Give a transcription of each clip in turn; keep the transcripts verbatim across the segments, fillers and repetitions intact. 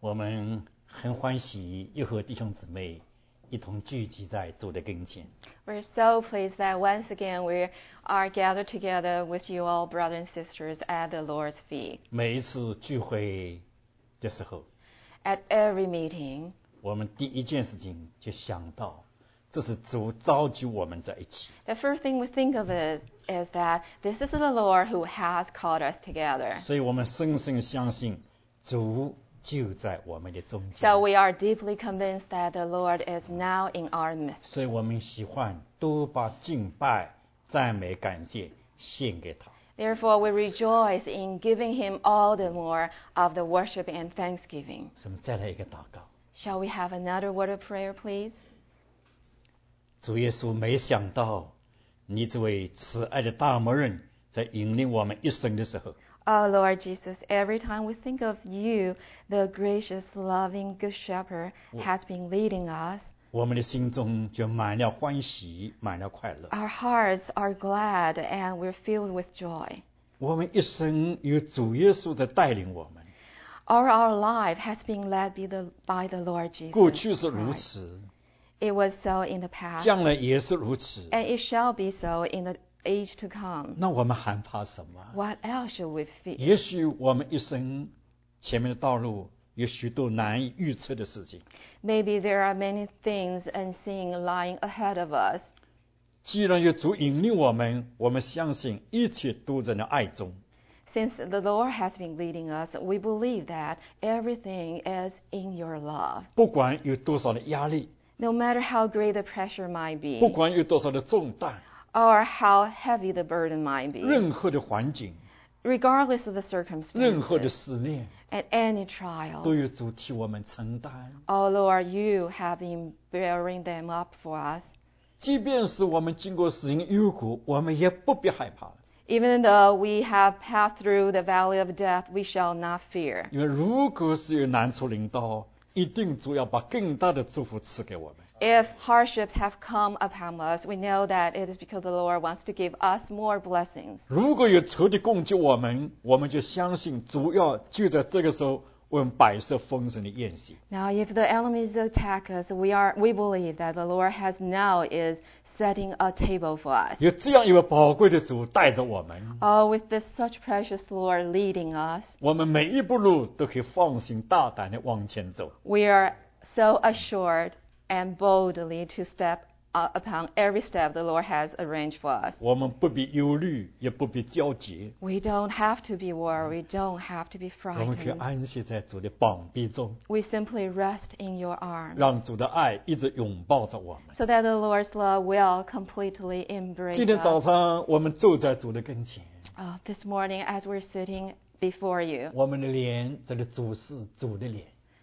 我们很欢喜又和弟兄姊妹一同聚集在主的跟前。 We're so pleased that once again we are gathered together with you all, brothers and sisters, at the Lord's feet. 每一次聚会的时候， At every meeting, 我们第一件事情就想到，这是主召集我们在一起。 the first thing we think of is, is that this is the Lord who has called us together. 所以我们深深相信，主就在我们的中间。 So we are deeply convinced that the Lord is now in our midst. 所以我们喜欢都把敬拜、赞美、感谢献给他。 Therefore, we rejoice in giving him all the more of the worship and thanksgiving. 所以我们再来一个祷告。 Shall we have another word of prayer, please? 主耶稣，没想到你这位慈爱的大牧人，在引领我们一生的时候， Oh, Lord Jesus, every time we think of you, the gracious, loving Good Shepherd has been leading us. 我们的心中就满了欢喜，满了快乐。 Our hearts are glad and we're filled with joy. 我们一生有主耶稣在带领我们， All our life has been led by the, by the Lord Jesus. 过去是如 Christ. 此， It was so in the past, 将来也是如此。 and it shall be so in the age to come. 那我们还怕什么？ What else should we fear? 也许我们一生前面的道路有许多难以预测的事情。 Maybe there are many things unseen lying ahead of us. 既然有主引领我们，我们相信一切都在那爱中。 Since the Lord has been leading us, we believe that everything is in your love. 不管有多少的压力， No matter how great the pressure might 不 be, 管有多少的重担， or how heavy the burden might be, 任何的环境， regardless of the 任何的 circumstances, 试炼， and any 都 trials, 有主替我们承担。 oh Lord, you have been bearing them up for us. 即便是我们经过死荫幽谷，我们也不必害怕了。 Even though we have passed through the valley of death, we shall not fear. 因为如果是有难处临到，一定主要把更大的祝福赐给我们。 If hardships have come upon us, we know that it is because the Lord wants to give us more blessings. 如果有仇敌攻击我们，我们就相信主要就在这个时候为我们摆设丰盛的宴席。 Now, if the enemies attack us, we are we believe that the Lord has now is setting a table for us. 有这样一位宝贵的主带着我们， Oh, with this such precious Lord leading us, 我们每一步路都可以放心大胆的往前走。 we are so assured and boldly to step uh, upon every step the Lord has arranged for us. 我们不必忧虑，也不必焦急， We don't have to be worried, don't have to be 我们可以 frightened. 安息在主的膀臂中， We simply rest in your arms, 让主的爱一直拥抱着我们。 so that the Lord's love will completely embrace 今天早 us. 上我们坐在主的跟前， Oh, this morning, as we're sitting before you, 我们的脸这里主是主的脸，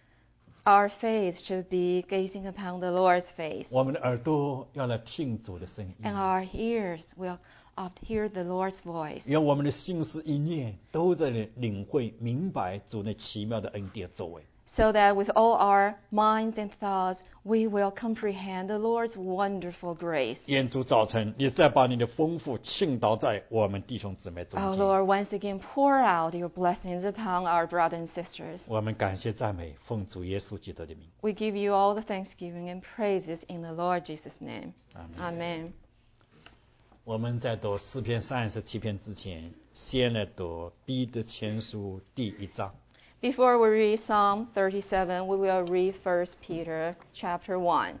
our face should be gazing upon the Lord's face, 我们的耳朵要来听主的声音， and our ears will oft hear the Lord's voice, 愿我们的心思意念都在领会明白主那奇妙的恩典作为。 so that with all our minds and thoughts, we will comprehend the Lord's wonderful grace. 愿主早晨你再把你的丰富倾倒在我们弟兄姊妹中 Oh 间。 Lord, once again, pour out your blessings upon our brothers and sisters. 我们感谢赞美奉主耶稣基督的名。 We give you all the thanksgiving and praises in the Lord Jesus' name. 阿门。 Amen. 我们在读诗篇三十七篇之前，先来读彼得前书第一章。 Before we read Psalm thirty-seven, we will read First Peter chapter one.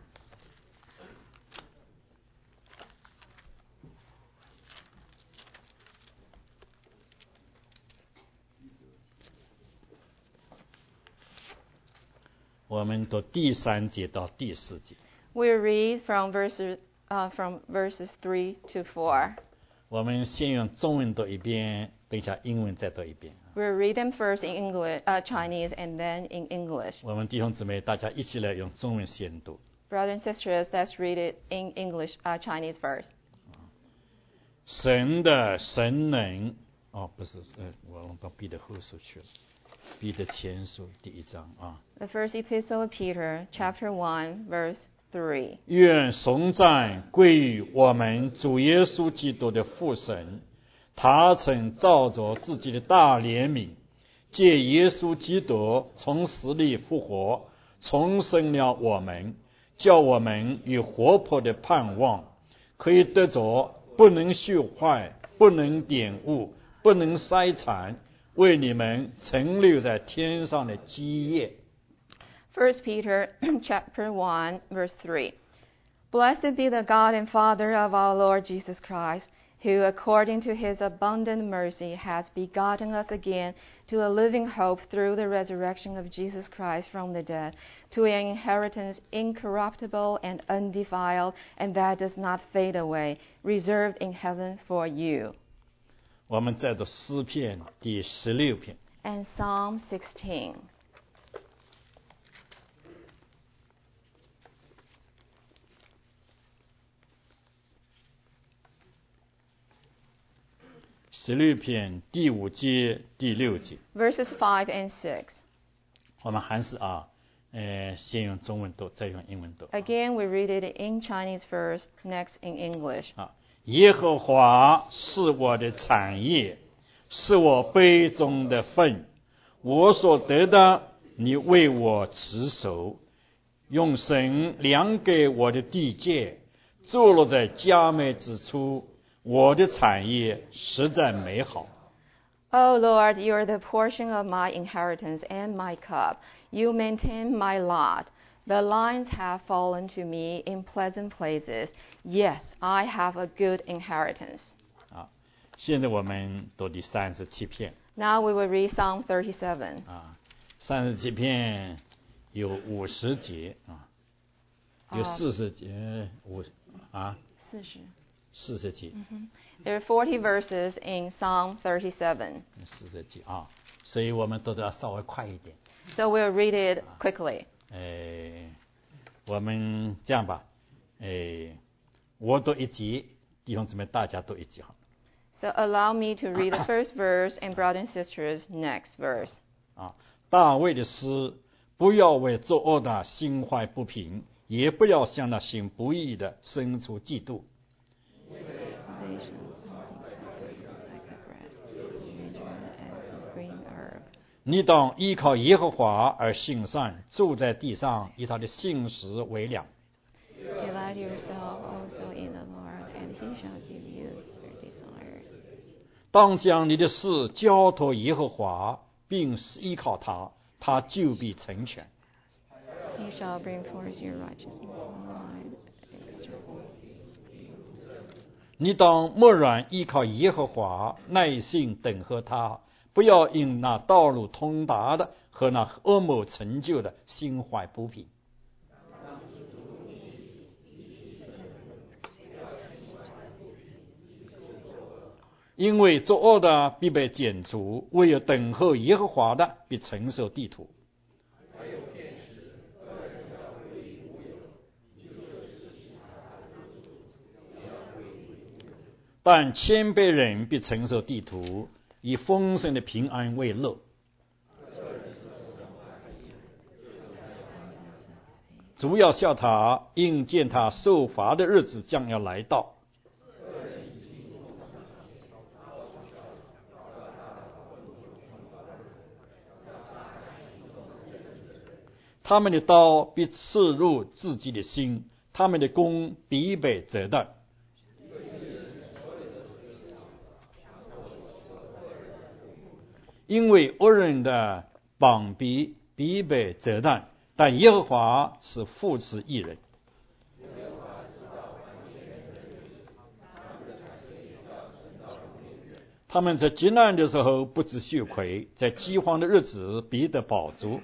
我们读第三节到第四节。 We read from verses uh, from verses three to four. 我们先用中文读一遍，等一下英文再读一遍。 We'll read them first in English, uh, Chinese, and then in English. 我们弟兄姊妹大家一起来用中文先读。 Brothers and sisters, let's read it in English, uh, Chinese first. 神的神能，哦，不是，呃，我我到彼得后书去了，彼得前书第一章啊。 The first epistle of Peter, chapter one, verse three. 愿颂赞归于我们主耶稣基督的父神，他曾照着自己的大怜悯， 借耶稣基督从死里复活，重生了我们，叫我们与活泼的盼望，可以得着不能朽坏、不能玷污、不能筛残，为你们存留在天上的基业。 First Peter chapter one, verse three. Blessed be the God and Father of our Lord Jesus Christ, who according to his abundant mercy has begotten us again to a living hope through the resurrection of Jesus Christ from the dead, to an inheritance incorruptible and undefiled, and that does not fade away, reserved in heaven for you. 我们再读诗篇第十六篇。 And Psalm sixteen. 十六篇第五节第六节。 Verses five and six. 我们还是啊，呃，先用中文读，再用英文读。 Again, we read it in Chinese first, next in English. 啊，耶和华是我的产业，是我杯中的分，我所得的，你为我持守，用神量给我的地界，坐落在佳美之处，我的产业实在美好。 O Lord, you are the portion of my inheritance and my cup. You maintain my lot. The lines have fallen to me in pleasant places. Yes, I have a good inheritance. 啊，现在我们读第三十七篇。 Now we will read Psalm thirty-seven. 啊，三十七篇有五十节啊，有四十节五啊， 四十。 四十节。 Mm-hmm. There are forty verses in Psalm thirty-seven. 四十节啊，所以我们读得要稍微快一点。 So we'll read it quickly. 诶，我们这样吧，诶，我读一节，弟兄姊妹大家读一节好。 So allow me to read the first verse and brothers and sisters next verse. 啊，大卫的诗，不要为作恶的心怀不平，也不要向那行不义的生出嫉妒。你当依靠耶和华而行善，住在地上，以他的信实为粮。 Delight yourself also in the Lord, and he shall give you your desires. 当将你的事交托耶和华，并依靠他，他就必成全。 You shall bring forth your righteousness alive and justice. 你当默然依靠耶和华，耐心等候他，不要因那道路通达的和那恶谋成就的心怀不平。因为作恶的必被剪除，唯有等候耶和华的必承受地土。但谦卑人必承受地土，以丰盛的平安为乐。主要笑他，因见他受罚的日子将要来到。他们的刀必刺入自己的心，他们的弓必被折断。因为恶人的膀臂必被折断，但耶和华是扶持义人。他们在极难的时候不知羞愧，在饥荒的日子必得饱足。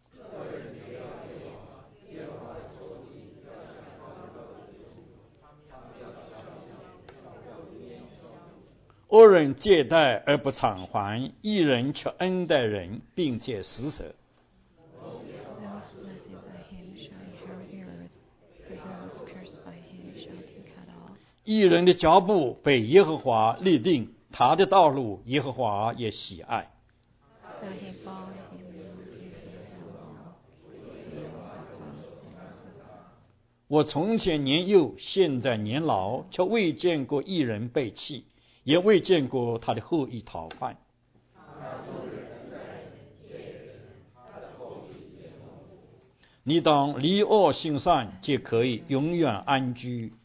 恶人借贷而不偿还，义人却恩待人，并且施舍。义人的脚步被耶和华立定，他的道路耶和华也喜爱。我从前年幼，现在年老，却未见过义人被弃，也未见过他的后裔讨饭。 你当离恶行善，就可以永远安居。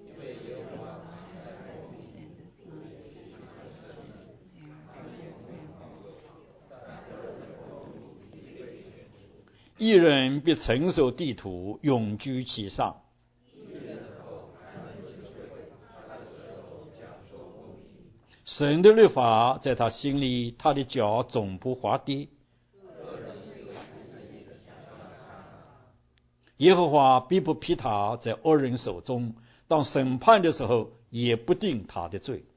一人必承受地土，永居其上。神的律法在他心里，他的脚总不滑跌。耶和华必不批他在恶人手中，当审判的时候也不定他的罪。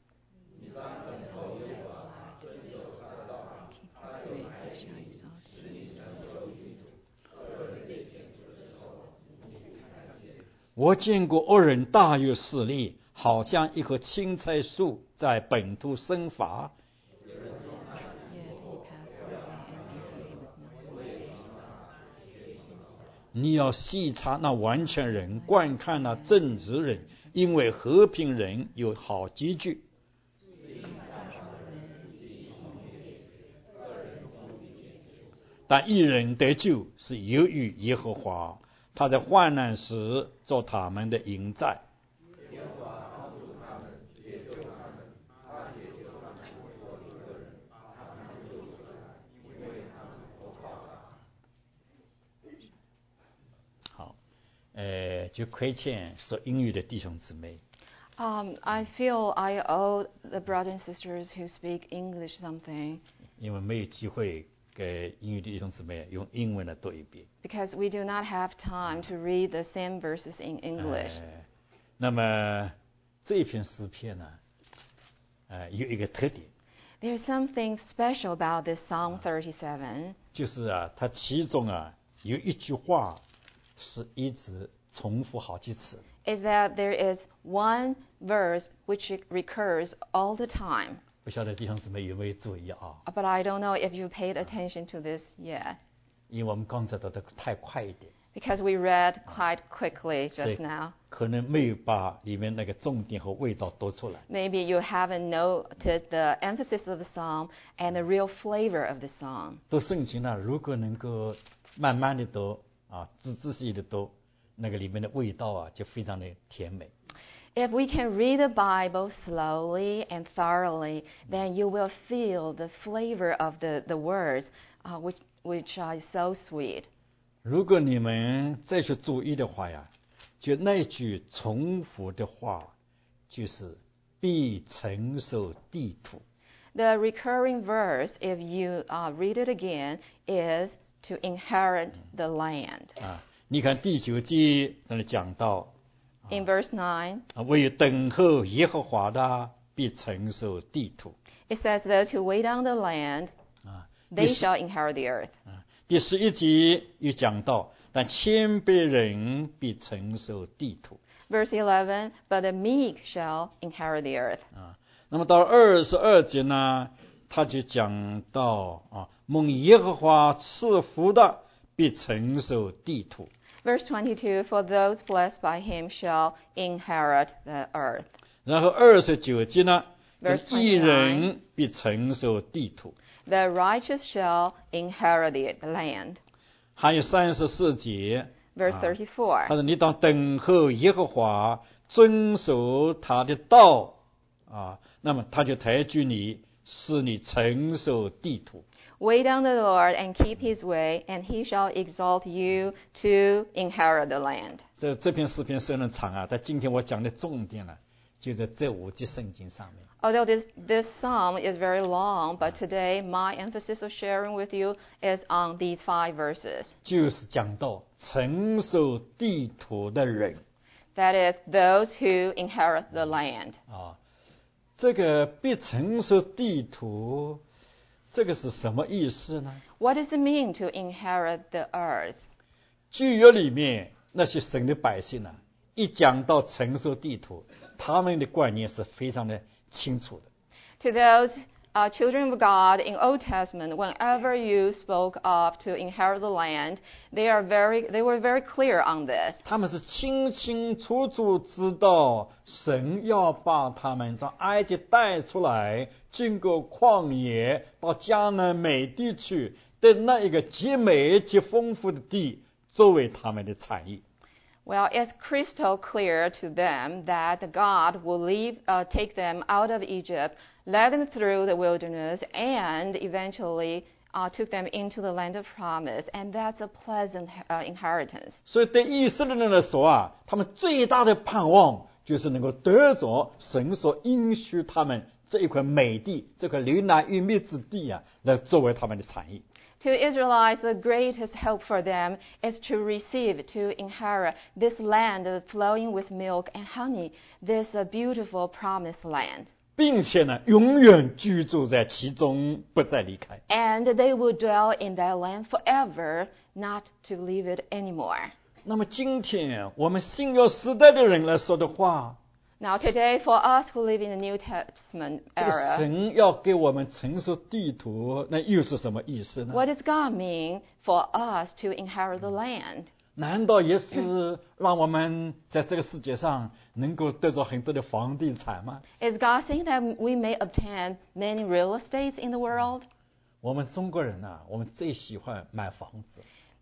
我见过恶人大有势力，好像一棵青菜树在本土生发。你要细察那完全人，观看那正直人，因为和平人有好结局。但一人得救是由于耶和华，他在患难时做他们的营寨。好，呃，就亏欠说英语的弟兄姊妹。 Um, I feel I owe the brothers and sisters who speak English something. 因为没有机会给英语的弟兄姊妹用英文来读一遍。 Because we do not have time to read the same verses in English. 呃、那么这一篇诗篇呢，呃，有一个特点。 There's something special about this Psalm thirty-seven. 就是啊，它其中啊有一句话是一直重复好几次。 Is that there is one verse which recurs all the time. 不晓得弟兄姊妹有没有注意啊？ But I don't know if you paid attention to this yet. 因为我们刚才读的太快一点， Because we read quite quickly 所以 just now. 可能没有把里面那个重点和味道读出来。 Maybe you haven't noted the emphasis of the psalm and the real flavor of the song. 读圣经呢，如果能够慢慢的读啊，仔仔细的读，那个里面的味道啊，就非常的甜美。 If we can read the Bible slowly and thoroughly, then you will feel the flavor of the, the words, uh, which, which are so sweet. 如果你们再去注意的话呀，就那句重复的话，就是必承受地土。 The recurring verse, if you uh, read it again, is to inherit the land. 啊，你看第九节这里讲到， In verse nine, 啊，为等候耶和华的必承受地土。 it says, Those who wait on the land, 啊， they 第十 shall inherit the earth. 啊，第十一节又讲到，但谦卑人必承受地土。 Verse eleven, But the meek shall inherit the earth. 啊，那么到二十二节呢，他就讲到啊，蒙耶和华赐福的必承受地土。 Verse twenty-two, For those blessed by him shall inherit the earth. 然后二十九节呢， Verse 义人必承受地土。 The righteous shall inherit the land. 还有三十四节， Verse 啊 thirty-four, 他说你当等候耶和华，遵守他的道啊，那么他就抬举你，使你承受地土。 Wait on the Lord and keep his way, and he shall exalt you to inherit the land. 这这篇诗篇虽然长啊，但今天我讲的重点呢，就在这五节圣经上面。 Although this, this psalm is very long, but today my emphasis of sharing with you is on these five verses. 就是讲到承受地土的人 That is, those who inherit the land. 啊，这个必承受地土，这个是什么意思呢？ What does it mean to inherit the earth? 旧约里面那些神的百姓呢、啊，一讲到承受地土，他们的观念是非常的清楚的。 To those uh, children of God in Old Testament, whenever you spoke of to inherit the land, they are very, they were very clear on this. 他们是清清楚楚知道神要把他们从埃及带出来，经过旷野到迦南美地去的那一个极美极丰富的地， 作为他们的产业。 Well, it's crystal clear to them that God will leave, uh, take them out of Egypt, led them through the wilderness, and eventually uh, took them into the land of promise. And that's a pleasant uh, inheritance. 所以对以色列人来说啊，他们最大的盼望就是能够得着神所应许他们这一块美地，这块流奶与蜜之地啊，来作为他们的产业。 To Israelites, the greatest hope for them is to receive, to inherit this land flowing with milk and honey, this uh, beautiful promised land. 并且呢，永远居住在其中，不再离开。 And they will dwell in that land forever, not to leave it anymore. 那么今天我们新约时代的人来说的话， Now today, for us who live in the New Testament 这个 era, 神要给我们承受地图，那又是什么意思呢？ what does God mean for us to inherit the land? 难道也是让我们在这个世界上能够得着很多的房地产吗？ Is God saying that we may obtain many real estates in the world? 我们中国人啊，我们最喜欢买房子，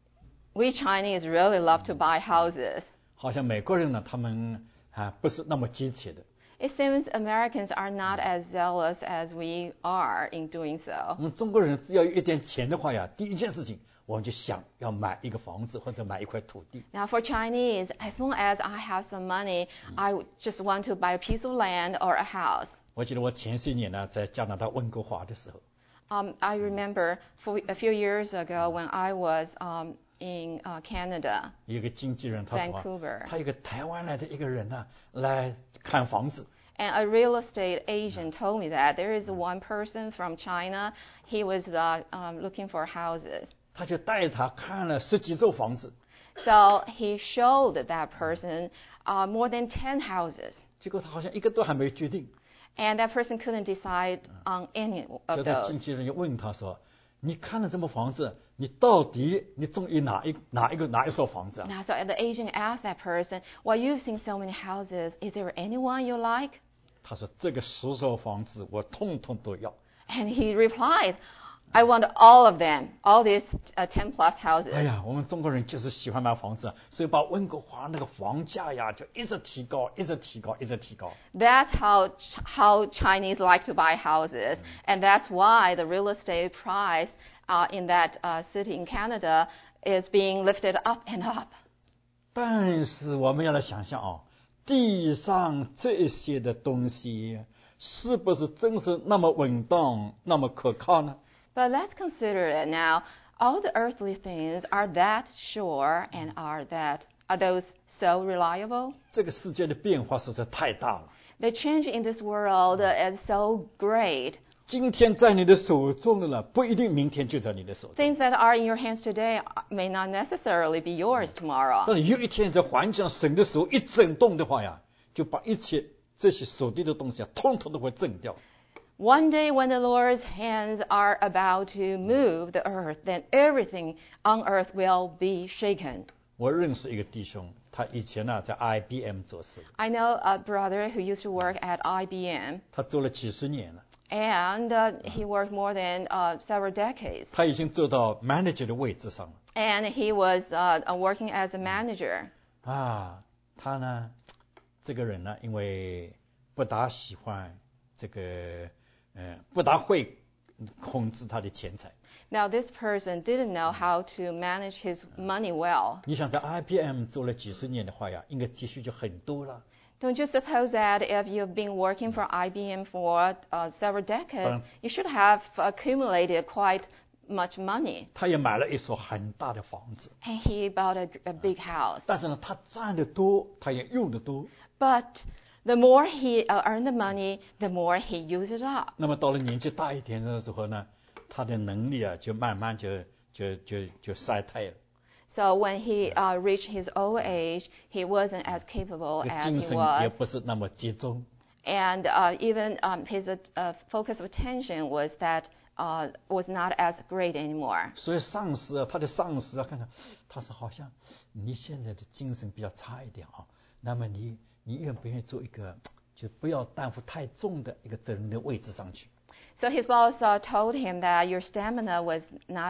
We Chinese really love to buy houses. 好像美国人呢，他们啊不是那么积极的。 It seems Americans are not as zealous as we are in doing 我 so. 们中国人只要有一点钱的话呀，第一件事情我们就想要买一个房子或者买一块土地。 Now for Chinese, as long as I have some money, I would just want to buy a piece of land or a house. 我记得我前些年呢，在加拿大温哥华的时候， Um, I remember for a few years ago when I was um, in uh, Canada, 有一个经纪人他说啊 Vancouver. 他有个台湾来的一个人呢、来看房子， And a real estate agent told me that there is one person from China. He was uh, um, looking for houses. 他就带他看了十几座房子， So he showed that person uh, more than ten houses. 结果他好像一个都还没决定， And that person couldn't decide on any 所 of 以他 those. 经纪人就问他说：“你看了这么房子，你到底你中意哪一哪一个哪一所房子啊 Now, so the agent asked that person, well, you've seen so many houses. Is there anyone you like?？” 他说：“这个十所房子我通通都要。” And he replied, I want all of them, all these uh, ten plus houses. 哎呀，我们中国人就是喜欢买房子，所以把温哥华那个房价呀就一直提高，一直提高，一直提高。 That's how how Chinese like to buy houses, and that's why the real estate price uh, in that uh, city in Canada is being lifted up and up. 但是我们要来想想啊，地上这些的东西是不是真是那么稳当、那么可靠呢？ But let's consider it now. All the earthly things, are that sure and are that are those so reliable? 这个世界的变化实在太大了。 The change in this world is so great. 今天在你的手中的了，不一定明天就在你的手中。 Things that are in your hands today may not necessarily be yours tomorrow. 但有一天在环境上神的手一震动的话呀，就把一切这些手地的东西啊，通通都会震掉。 One day when the Lord's hands are about to move the earth, then everything on earth will be shaken. 我认识一个弟兄，他以前呢、在 I B M 做事， I know a brother who used to work at I B M, 他做了几十年了， and uh, he worked more than uh, several decades. 他已经做到 manager 的位置上了。 And he was uh, uh, working as a manager. 啊，他呢，这个人呢，因为不大喜欢这个，呃，不大会控制他的钱财。 Now, this person didn't know how to manage his money well. 你想在 I B M 做了几十年的话呀，应该积蓄就很多了。 Don't you suppose that if you've been working for I B M for uh, several decades, Um, you should have accumulated quite much money? 他也买了一所很大的房子， And he bought a, a big house. 但是呢，他赚的多，他也用的多。 But the more he uh, earned the money, the more he used it up. 那么到了年纪大一点的时候呢，他的能力啊，就慢慢就就就就衰退了， So when he uh, reached his old age, he wasn't as capable 这个 as 精 he 神也 was. 不是那么集中。 And uh, even um, his uh, focus of attention was that uh, was not as great anymore. 所以上司啊，他的上司啊，看看，他说好像你现在的精神比较差一点啊，那么你你愿不愿意做一个就不要担负太重的一个责任的位置上去？ So his boss uh, told him that your stamina was not as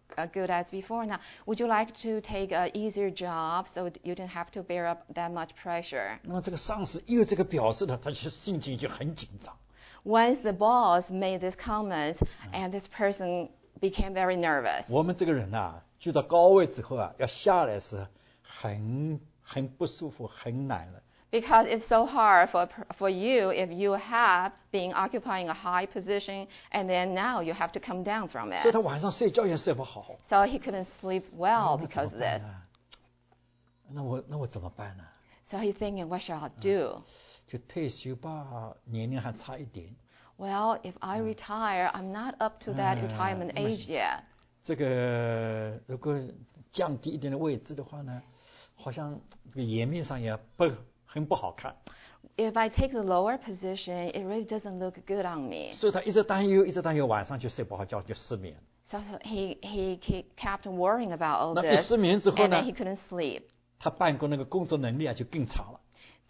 uh, good as before now. Would you like to take an easier job so you don't have to bear up that much pressure? 那么这个上司一有这个表示呢，他就心情就很紧张。 Once the boss made this comment, and this person became very nervous. 我们这个人啊，去到高位之后啊，要下来是很很不舒服，很难了。 Because it's so hard for for you if you have been occupying a high position and then now you have to come down from 所以 it. 他晚上睡觉也睡不好。 So he couldn't sleep well 那怎么 because of 办 this. 呢？那我那我怎么办呢？ So he's thinking, what shall I do? 就退休吧，年龄还差一点。 Well, if I retire, I'm not up to that Uh, retirement let me age yet. 这个如果降低一点的位置的话呢，好像这个颜面上也不很不好看。 If I take the lower position, it really doesn't look good on me. 所以他一直担忧，一直担忧，晚上就睡不好觉，就失眠。 So he, he, he kept worrying about all 那一 this, 失眠之后 and 呢 then he couldn't sleep. 他办公那个工作能力啊就更差了，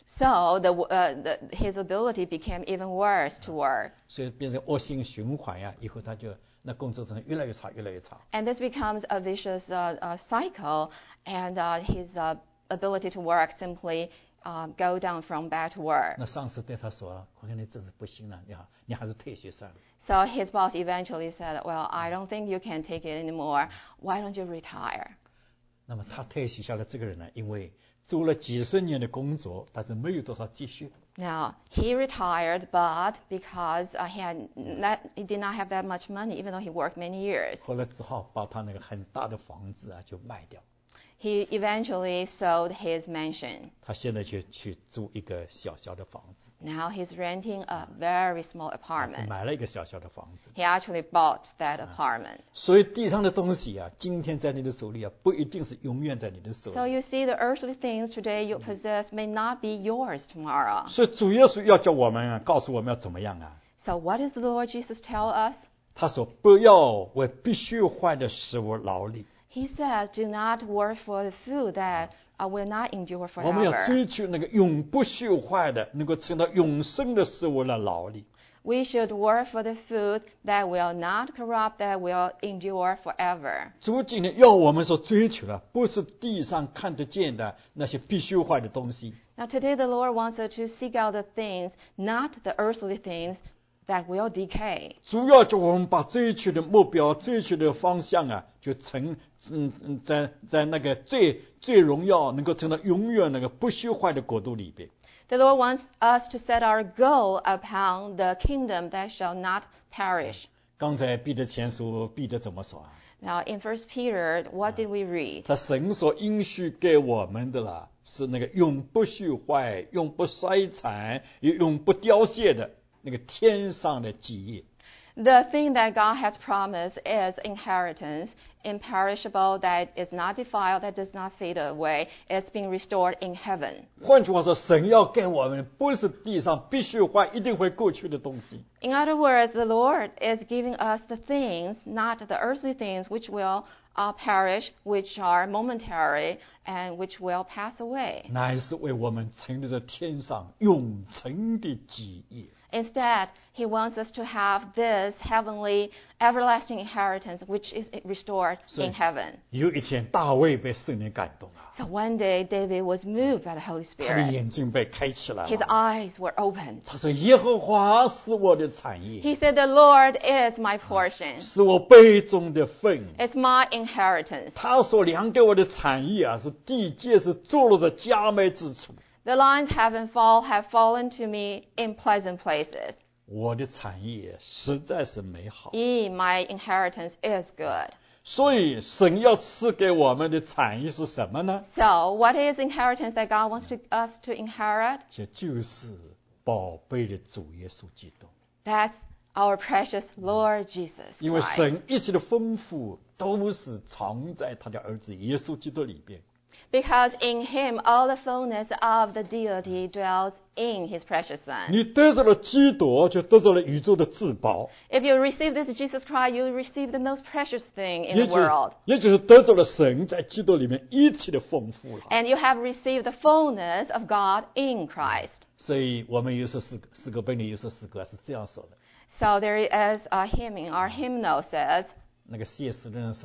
So the, uh, the, his ability became even worse to work. 所以变成恶性循环呀。以后他就那工作真的越来越差，越来越差。 And this becomes a vicious uh, uh, cycle, and uh, his uh, ability to work simply uh, go down from bad to worse. 那上司对他说：“我看你真是不行了，你好，你还是退休算了。” So his boss eventually said, well, I don't think you can take it anymore. Why don't you retire? 那么他退休下来，这个人呢，因为做了几十年的工作，但是没有多少积蓄， Now, he retired, but because uh, he, had not, he did not have that much money, even though he worked many years, 后来只好把他那个很大的房子啊就卖掉。 he eventually sold his mansion. 他现在就去租一个小小的房子， Now he's renting a very small 是 apartment. 买了一个小小的房子。 He actually bought that apartment. 所以地上的东西啊，今天在你的手里啊，不一定是永远在你的手 So 里。 you see, the earthly things today you possess may not be yours tomorrow. 所以主耶稣要叫我们啊，告诉我们要怎么样啊？ So what does the Lord Jesus tell us? 他说：“不要为必须坏的食物劳力， He says, do not work for the food that uh, will not endure 我们要 forever. 追求那个永不朽坏的，能够成到永生的食物来劳力。 We should work for the food that will not corrupt, that will endure forever. 主今天要我们所追求的，不是地上看得见的那些必须坏的东西， Now today the Lord wants us to seek out the things, not the earthly things, that will decay. 主要叫我们把追求的目标、追求的方向啊，就成嗯嗯，在在那个最最荣耀，能够成到永远那个不朽坏的国度里边。 The Lord wants us to set our goal upon the kingdom that shall not perish. 刚才彼得前书，彼得怎么说啊？ Now in First Peter, what did we read? 他神所应许给我们的啦，是那个永不朽坏、永不衰残、也永不凋谢的那个天上的基业。 The thing that God has promised is inheritance, imperishable, that is not defiled, that does not fade away. It's being restored in heaven. 换句话说，神要给我们不是地上必须坏、一定会过去的东西， In other words, the Lord is giving us the things, not the earthly things, which will uh, perish, which are momentary, and which will pass away. 乃是为我们成立在天上永存的基业。 Instead, He wants us to have this heavenly, everlasting inheritance, which is restored in heaven. 有一天，大卫被圣灵感动了， So one day, David was moved by the Holy 他的 Spirit. 眼睛被开起来 His 了。 eyes were opened. 他说：“耶和华是我的产业， He said, the Lord is my portion. 是我杯中的份。 It's my inheritance. 他所量给我的产业啊，是地界是坐落在佳美之处。 The lines haven't fall, have fallen to me in pleasant places. 我的产业实在是美好， Ye, my inheritance is good. 所以神要赐给我们的产业是什么呢？ So, what is inheritance that God wants to, us to inherit? 这就是宝贝的主耶稣基督。 That's our precious Lord Jesus 因为 Christ. 神一切的丰富都是藏在他的儿子耶稣基督里边。 Because in Him all the fullness of the deity dwells in His precious Son. 你得着了基督，就得着了宇宙的至宝， If you receive this Jesus Christ, you receive the most precious thing in 也 the 就 world. 也就是得着了神在基督里面一切的丰富了。 And you have received the fullness of God in Christ. 所以我们有时候诗诗歌本里有时候诗歌是这样说的， So there is a hymn in our hymnal says, 那个谢诗的人说啊，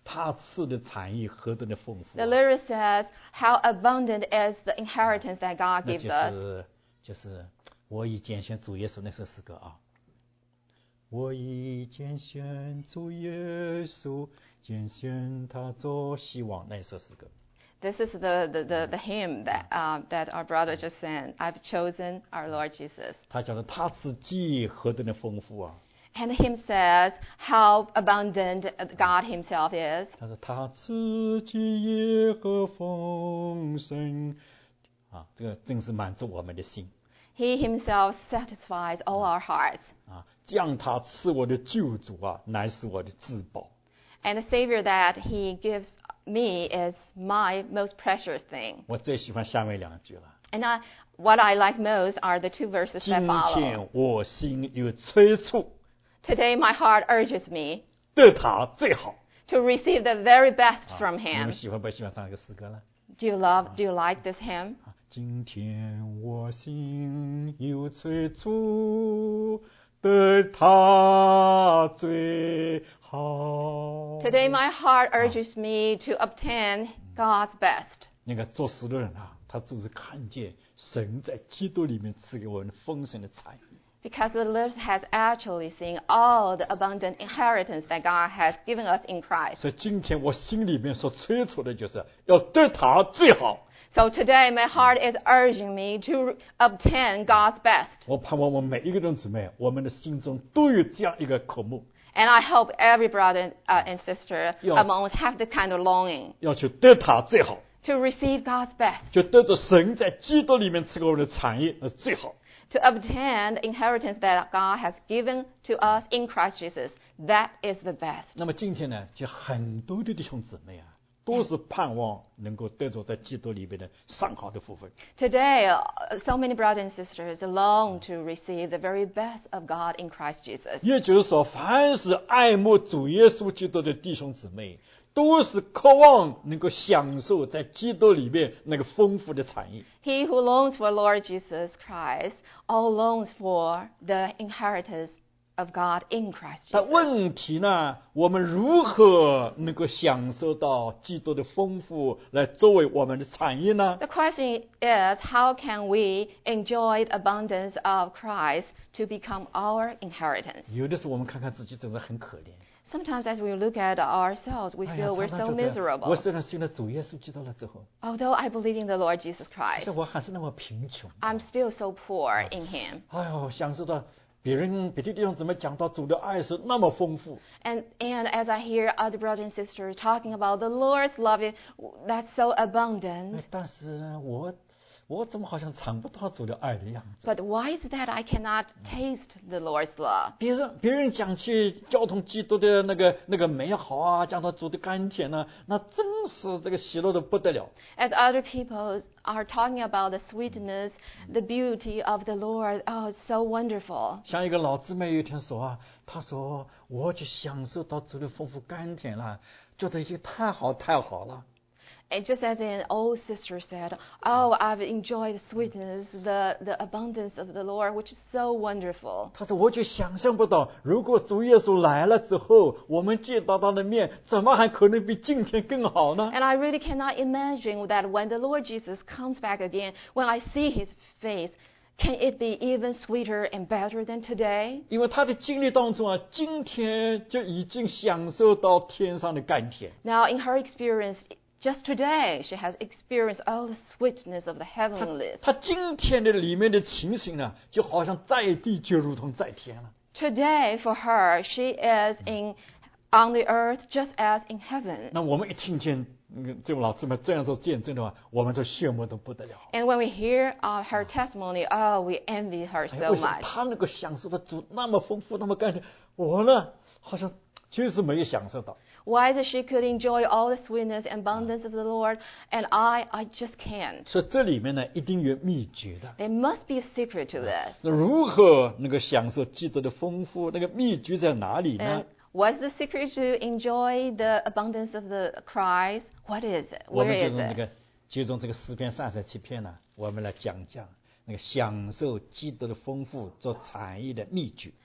他赐的产业何等的丰富、 The 啊， lyric says, "How abundant is the inheritance that God 那 gives 就 us." 是就是我已拣选主耶稣那首诗歌啊。我已拣选主耶稣，拣选他做希望，那首诗歌。 This is the, the, the, the hymn that, um, that our brother just sang. I've chosen our Lord Jesus. 他讲的他赐基业何等的丰富啊！ And the hymn says how abundant God himself is. 他说他赐基业和丰盛啊，这个正是满足我们的心 He himself satisfies all our hearts. 啊，将他赐我的救主啊，乃是我的至宝。 And the Savior that he gives me is my most precious thing. 我最喜欢下面两句了。 And I, what I like most are the two verses 今 that follow. 天我心有催促， Today my heart urges me 得他最好。 to receive the very best from 你 him. 们喜欢不喜欢唱这个诗歌呢？ Do you love, do you like this hymn? 今天我心有催促，得他最好。 Today my heart urges me to obtain God's best. 那个作诗的人啊，他就是看见神在基督里面赐给我们丰盛的产业。 Because the Lord has actually seen all the abundant inheritance that God has given us in Christ. 所以今天我心里面所催促的就是要得他最好。 So today my heart is urging me to obtain God's best. 我盼望我们每一个人姊妹，我们的心中都有这样一个渴慕， And I hope every brother uh, and sister Yeah. among us have the kind of longing 要去得他最好， to receive God's best, 就得着神在基督里面赐给我们的产业，那是最好。 to obtain the inheritance that God has given to us in Christ Jesus. That is the best. 那么今天呢，就很多的弟兄姊妹啊，都是盼望能够得着在基督里面的上好的福分。 Today, uh, so many brothers and sisters long to receive the very best of God in Christ Jesus. 也就是说，凡是爱慕主耶稣基督的弟兄姊妹，都是渴望能够享受在基督里面那个丰富的产业。 He who longs for Lord Jesus Christ all longs for the inheritance of God in Christ 但 Jesus. 问题呢，我们如何能够享受到基督的丰富，来作为我们的产业呢？ The question is, how can we enjoy the abundance of Christ to become our inheritance? 有的时候我们看看自己，真是很可怜。 Sometimes as we look at ourselves, we 哎呀， feel we're 常常 so 觉得 miserable. 我虽然信了主耶稣基督了之后， Although I believe in the Lord Jesus 但 Christ, 是我还是那么贫穷。 I'm still so poor in Him. 哎呦，享受到别人别的地方怎么讲到主的爱是那么丰富， And, and as I hear other brothers and sisters talking about the Lord's love, that's so 哎 abundant. 但是呢，我我怎么好像尝不到主的爱的样子？ But why is that I cannot taste the Lord's love? 别人别人讲起交通基督的那个那个美好啊，讲到主的甘甜呢、那真是这个喜乐的不得了。 As other people are talking about the sweetness, the beauty of the Lord, oh, it's so wonderful. 像一个老姊妹有一天说啊，她说我就享受到主的丰富甘甜了，觉得已经太好太好了。 And just as an old sister said, oh, I've enjoyed the sweetness, the, the abundance of the Lord, which is so wonderful. 她说我就想象不到，如果主耶稣来了之后，我们见到他的面，怎么还可能比今天更好呢？ And I really cannot imagine that when the Lord Jesus comes back again, when I see his face, can it be even sweeter and better than today? 因为他的经历当中啊，今天就已经享受到天上的甘甜。 Now, in her experience, just today, she has experienced all the sweetness of the 他 heavenlies. 他今天的里面的情形呢，就好像在地就如同在天了。 Today, for her, she is in on the earth just as in heaven. 那我们一听见嗯这位老姊妹这样做见证的话，我们都羡慕得不得了。 And when we hear uh, her testimony, oh, we envy her 哎， so 为什么 much. 他能够享受到主那么丰富、那么甘甜，我呢，好像就是没有享受到。 Why is it she could enjoy all the sweetness and abundance of the Lord, and I, I just can't? 所以这里面呢，一定有秘诀的。 There must be a secret to this. 那如何能够享受基督的丰富？那个秘诀在哪里呢 And？what's the secret to enjoy the abundance of the Christ? What is it? 我 Where 们就 is 从这 it? 个就从这个诗篇三十七篇呢，我们来讲讲那个享受基督的丰富做产业的秘诀。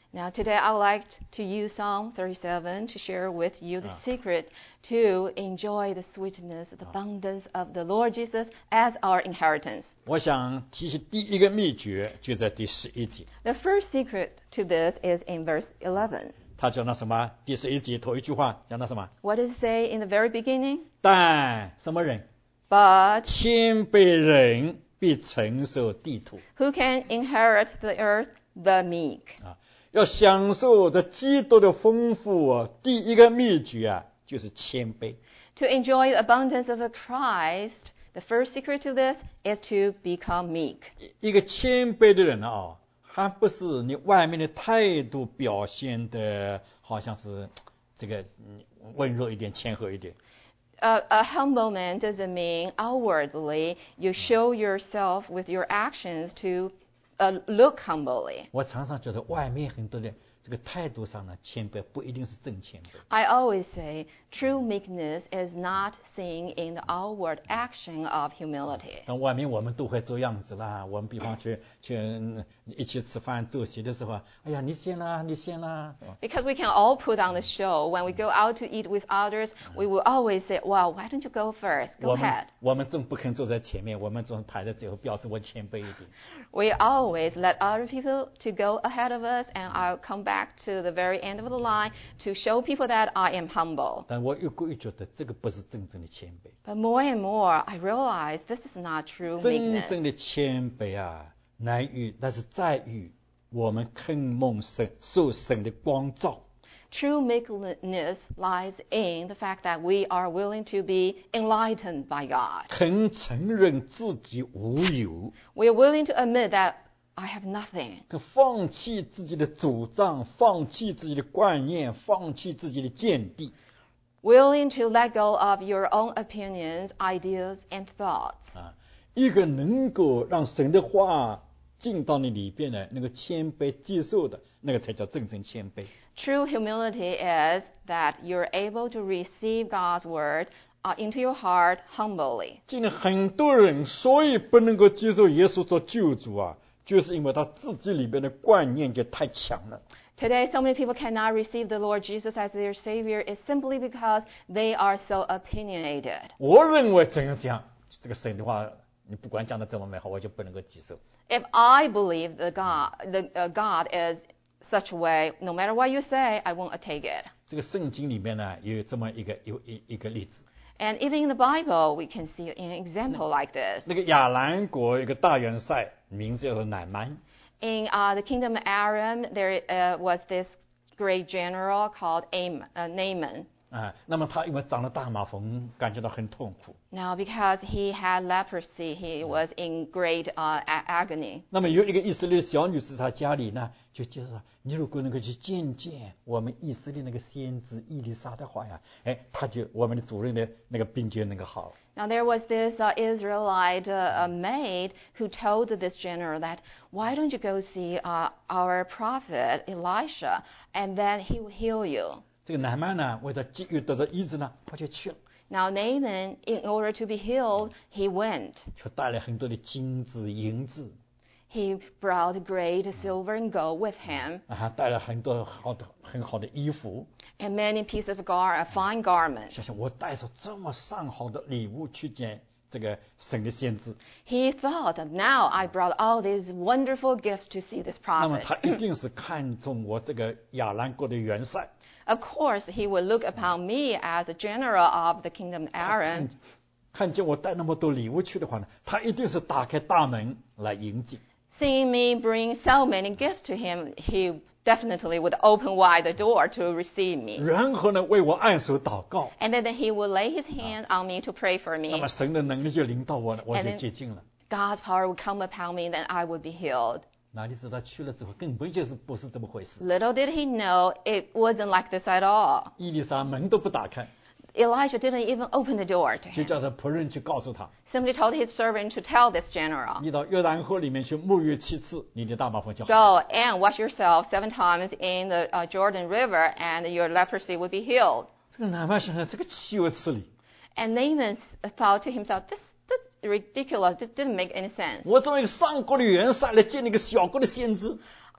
Now today I would like to use Psalm thirty-seven to share with you the Ah. secret to enjoy the sweetness, the abundance of the Lord Jesus as our inheritance. 我想提起第一个秘诀，就在第十一节。 The first secret to this is in verse eleven. 他讲到什么？第十一节头一句话讲到什么？ What does it say in the very beginning? 但什么人？ But 谦卑人必承受地土。 who can inherit the earth? The meek. 啊，要享受这基督的丰富啊，第一个秘诀啊，就是谦卑。 To enjoy the abundance of Christ, the first secret to this is to become meek. 一个谦卑的人啊，还不是你外面的态度表现的，好像是这个嗯温柔一点、谦和一点。 A, a humble man doesn't mean outwardly you show yourself with your actions to uh, look humbly. 我常常觉得外面很多的这个态度上呢，谦卑不一定是真谦卑。 I always say true meekness is not seen in the outward action of humility. 但外面我们都会做样子啦，我们比方去去嗯一起吃饭坐席的时候，哎呀，你先啦，你先啦，是吧？ Because we can all put on the show. When we go out to eat with others, we will always say, well, why don't you go first? Go 我们 ahead. 我们总不肯坐在前面，我们总排在最后，表示我谦卑一点。 We always let other people to go ahead of us, and I'll come back to the very end of the line to show people that I am humble. 但我越过越觉得这个不是真正的谦卑。 But more and more, I realize this is not true 真 meekness. 正的谦卑啊，难于，但是在于我们肯蒙神受神的光照。 True meekness lies in the fact that we are willing to be enlightened by God. 肯承认自己无有， We are willing to admit that I have nothing. 肯放弃自己的主张，放弃自己的观念，放弃自己的见地 Willing to let go of your own opinions, ideas, and thoughts. 啊！一个能够让神的话进到你里边的那个谦卑接受的，那个才叫真正谦卑。 True humility is that you're able to receive God's word uh, into your heart humbly. 今天很多人所以不能够接受耶稣做救主啊，就是因为他自己里边的观念就太强了。 Today, so many people cannot receive the Lord Jesus as their Savior is simply because they are so opinionated. 我认为怎样讲，这个神的话，你不管讲的怎么美好，我就不能够接受。 If I believe the God, the uh, God is such a way, no matter what you say, I won't take it. 这个圣经里面呢，有这么一个有一一个例子， And even in the Bible, we can see an example like this. 那个亚兰国一个大元帅，名字叫做乃曼。 In uh, the kingdom of Aram, there uh, was this great general called Am- uh, Naaman. 啊，那么他因为长了大麻风，感觉到很痛苦。 Now, because he had leprosy, he was in great uh, a- agony. 那么有一个以色列小女子，她家里呢，就介绍你如果能够去见见我们以色列那个先知伊丽莎的话呀，哎，他就我们的主任的那个病就能够好。 Now, there was this uh, Israelite uh, uh, maid who told this general that, why don't you go see uh, our prophet Elisha, and then he will heal you. 这个乃曼呢，为了急于得到医治呢，他就去了， Now, Naaman, in order to be healed, he went. 却带来很多的金子、银子， He brought great silver and gold with him, 啊，还带来很多好的、很好的衣服。 and many pieces of gar- uh, fine garments. 想想我带着这么上好的礼物去见这个神的先知， He thought that now I brought all these wonderful gifts to see this 那么 prophet. 他一定是看中我这个亚兰国的元帅。 Of course, he would look upon me as a general of the kingdom of 他 Aaron. 看看见我带那么多礼物去的话呢，他一定是打开大门来迎接。 Seeing me bring so many gifts to him, he definitely would open wide the door to receive me. 然后呢，为我按手祷告， And then he would lay his hand on me to pray for 那 me. 么神的能力就临到我了，我 And 就 then- 接近了。 God's power would come upon me, then I would be healed. 哪里知道去了之后根本就是不是这么回事， Little did he know it wasn't like this at all. 伊丽莎门都不打开， Elijah didn't even open the door to 就 him. 叫他仆人去告诉他， Simply told his servant to tell this general, 你到约旦河里面去沐浴七次，你的大麻风就好。 go and wash yourself seven times in the uh, Jordan River, and your leprosy would be healed. 这个乃曼想想，这个岂有此理！ And Naaman thought to himself, this, this is ridiculous. This didn't make any sense. 我作为一个上国的元帅来见那个小国的先知，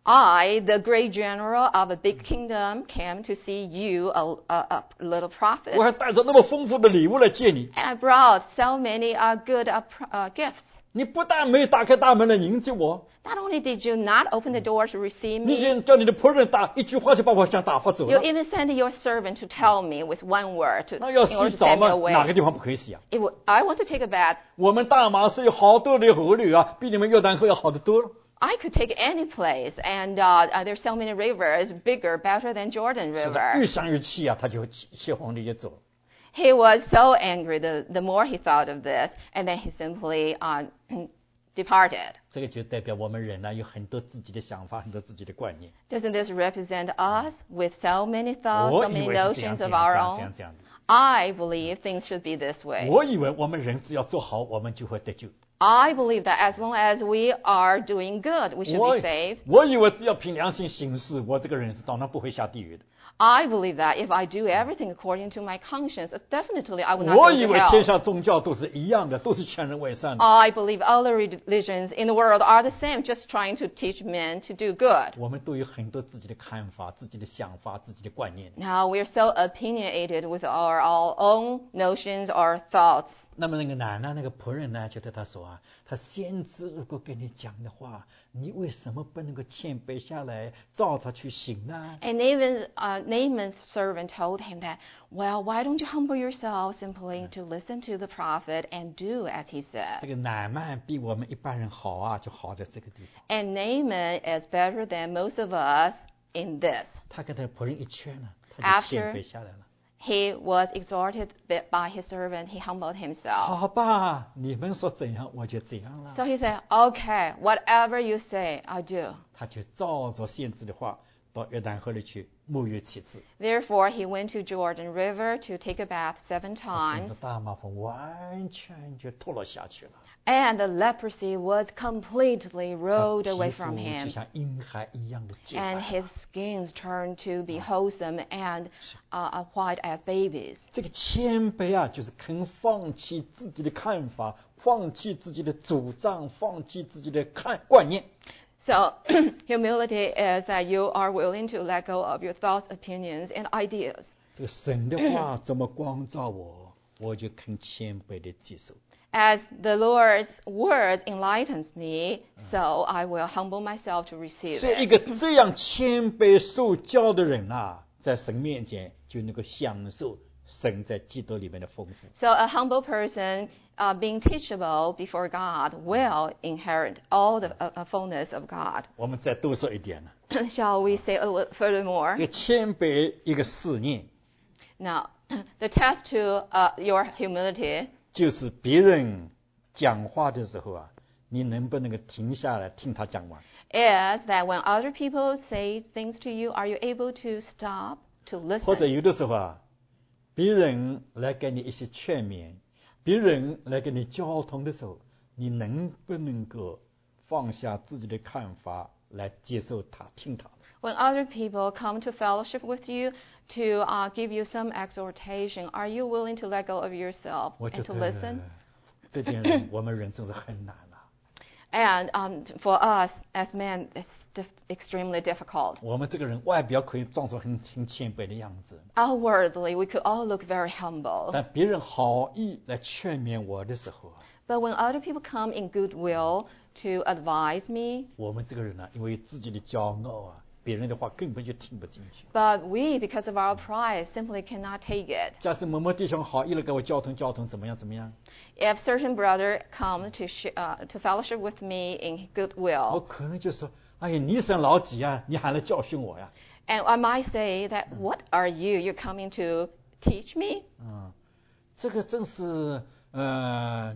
I, the great general of a big kingdom, came to see you, a, a, a little prophet. 我还带着那么丰富的礼物来见你， And I brought so many uh, good uh, pr- uh, gifts. 你不但没打开大门来迎接我， Not only did you not open the door to receive 你 me, 就叫你的仆人打一句话就把我想打发走 you 了。 even sent your servant to tell me with one word to, 那要 in 洗 order to 澡 send me 嘛，哪个 away. 地方不可以洗啊？ It w- I want to take a bath. 我们大马是有好多的河流啊，比你们约旦河要好得多了。 I could take any place, and uh, uh, there's so many rivers, bigger, better than Jordan 是的， River. 越想越气啊，他就气气皇帝就走了。 He was so angry the, the more he thought of this, and then he simply uh, departed. 这个就代表我们人呢有很多自己的想法，很多自己的观念。 Doesn't this represent us with so many thoughts, 我 so 以 many 为是这样 notions 这 of 样 our 这样这 own? 样这样的。 I believe things should be this way. 我以为我们人只要做好，我们就会得救。 I believe that as long as we are doing good, we should 我 be saved. 我以为只要凭良心行事，我这个人是当然不会下地狱的。 I believe that if I do everything according to my conscience, definitely I will not 我 go 以 to 为天 hell. 下宗教都是一样的，都是劝人为善的。 I believe all the religions in the world are the same, just trying to teach men to do good. 我们都有很多自己的看法、自己的想法、自己的观念。 Now we're so opinionated with our, our own notions or thoughts. 那么那个男的那个仆人呢，就对他说啊，他先知如果跟你讲的话，你为什么不能够谦卑下来，照他去行呢？ And Naaman's, uh, Naaman's servant told him that, well, why don't you humble yourself simply to listen to the prophet and do as he 这 said? 个乃曼比我们一般人好啊，就好在这个地方。 And Naaman is better than most of us in this. 他跟他的仆人一劝呢，他就 After 谦卑下来了。 He was exhorted by his servant. He humbled himself. 好吧，你们说怎样，我就怎样了。 So he said, okay, whatever you say, I'll do. 他就照着先知的话，到约旦河里去沐浴七次。 Therefore, he went to Jordan River to take a bath seven 他身 times. 的大麻风完全就脱落下去了， And the leprosy was completely 他 rolled 皮 away 肤 from 就 him. 像婴孩一样的洁 And 白。 his skins turned to be wholesome and uh, white as babies. 这个谦卑啊，就是肯放弃自己的看法，放弃自己的主张，放弃自己的看观念。 So humility is that you are willing to let go of your thoughts, opinions, and ideas. 这个神的话怎么光照我，我就肯谦卑的接受。 As the Lord's words enlightens me, so I will humble myself to receive 所以一 it. 个这样谦卑受教的人啊，在神面前就能够享受神在基督里面的丰富。 So a humble person uh, being teachable before God will inherit all the uh, fullness of God. 我们再多说一点呢， Shall we say a little furthermore? 这个谦卑一个试验， Now, the test to uh, your humility 就是别人讲话的时候啊，你能不能够停下来听他讲完？ is that when other people say things to you, are you able to stop, to 或者 listen? 有的时候啊，别人来给你一些劝勉，别人来给你交通的时候，你能不能够放下自己的看法来接受他，听他的？ When other people come to fellowship with you to uh, give you some exhortation, are you willing to let go of yourself 我觉 and to 得 listen? 这点人我们人真是很难啊。 And um, for us as men, it's dif- extremely difficult. 我们这个人外表可以装作很很谦卑的样子， Outwardly, we could all look very humble. 但别人好意来劝勉我的时候啊， But when other people come in goodwill to advise me, 我们这个人呢、因为自己的骄傲啊，别人的话根本就听不进去。 but we, because of our pride, simply cannot take it. 假使某某弟兄好意来给我交通交通，怎么样怎么样， If certain brother come to sh- uh, to fellowship with me in 我 goodwill, 可能就说：“哎呀，你生老几啊？你还来教训我呀 and I might say that, what are you? You're coming to teach me? ？” 嗯，这个真是呃，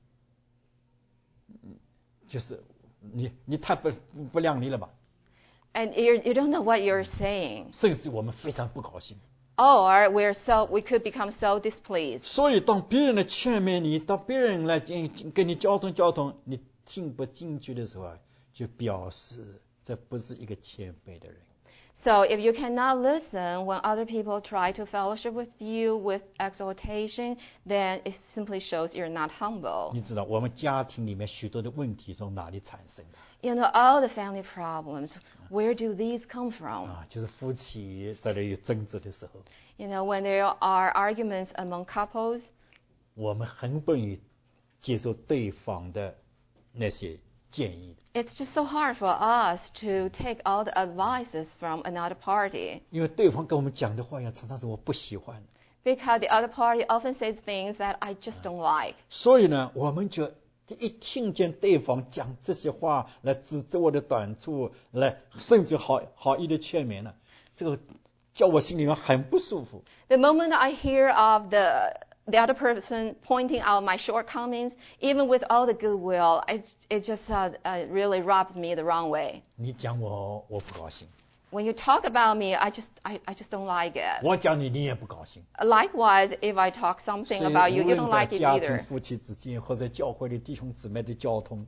就是你你太不不量力了吧？ And you you don't know what you're saying. 甚至我们非常不高兴。 Or we're so we could become so displeased. 所以，当别人来劝勉你，当别人来跟你交通交通，你听不进去的时候啊，就表示这不是一个谦卑的人。 So if you cannot listen when other people try to fellowship with you with exhortation, then it simply shows you're not humble. 你知道我们家庭里面许多的问题从哪里产生的？ You know, all the family problems, where do these come from? 啊，就是夫妻在这有争执的时候， You know, when there are arguments among couples, 我们很不愿意接受对方的那些建议， it's just so hard for us to take all the advices from another party. 因为对方跟我们讲的话呀，常常是我不喜欢的。 Because the other party often says things that I just don't like. 所以呢，我们就一听见对方讲这些话来指责我的短处，来甚至好好意的劝勉呢，这个叫我心里面很不舒服。 The moment I hear of the the other person pointing out my shortcomings, even with all the goodwill, it it just uh, uh, really rubs me the wrong way. 你讲我，我不高兴； When you talk about me, I just I, I just don't like it. 我讲你，你也不高兴。 Likewise, if I talk 所 something 以 about you, 无 you 论 don't 在 like it 家庭、 either. 夫妻之间，或者教会的弟兄姊妹的交通，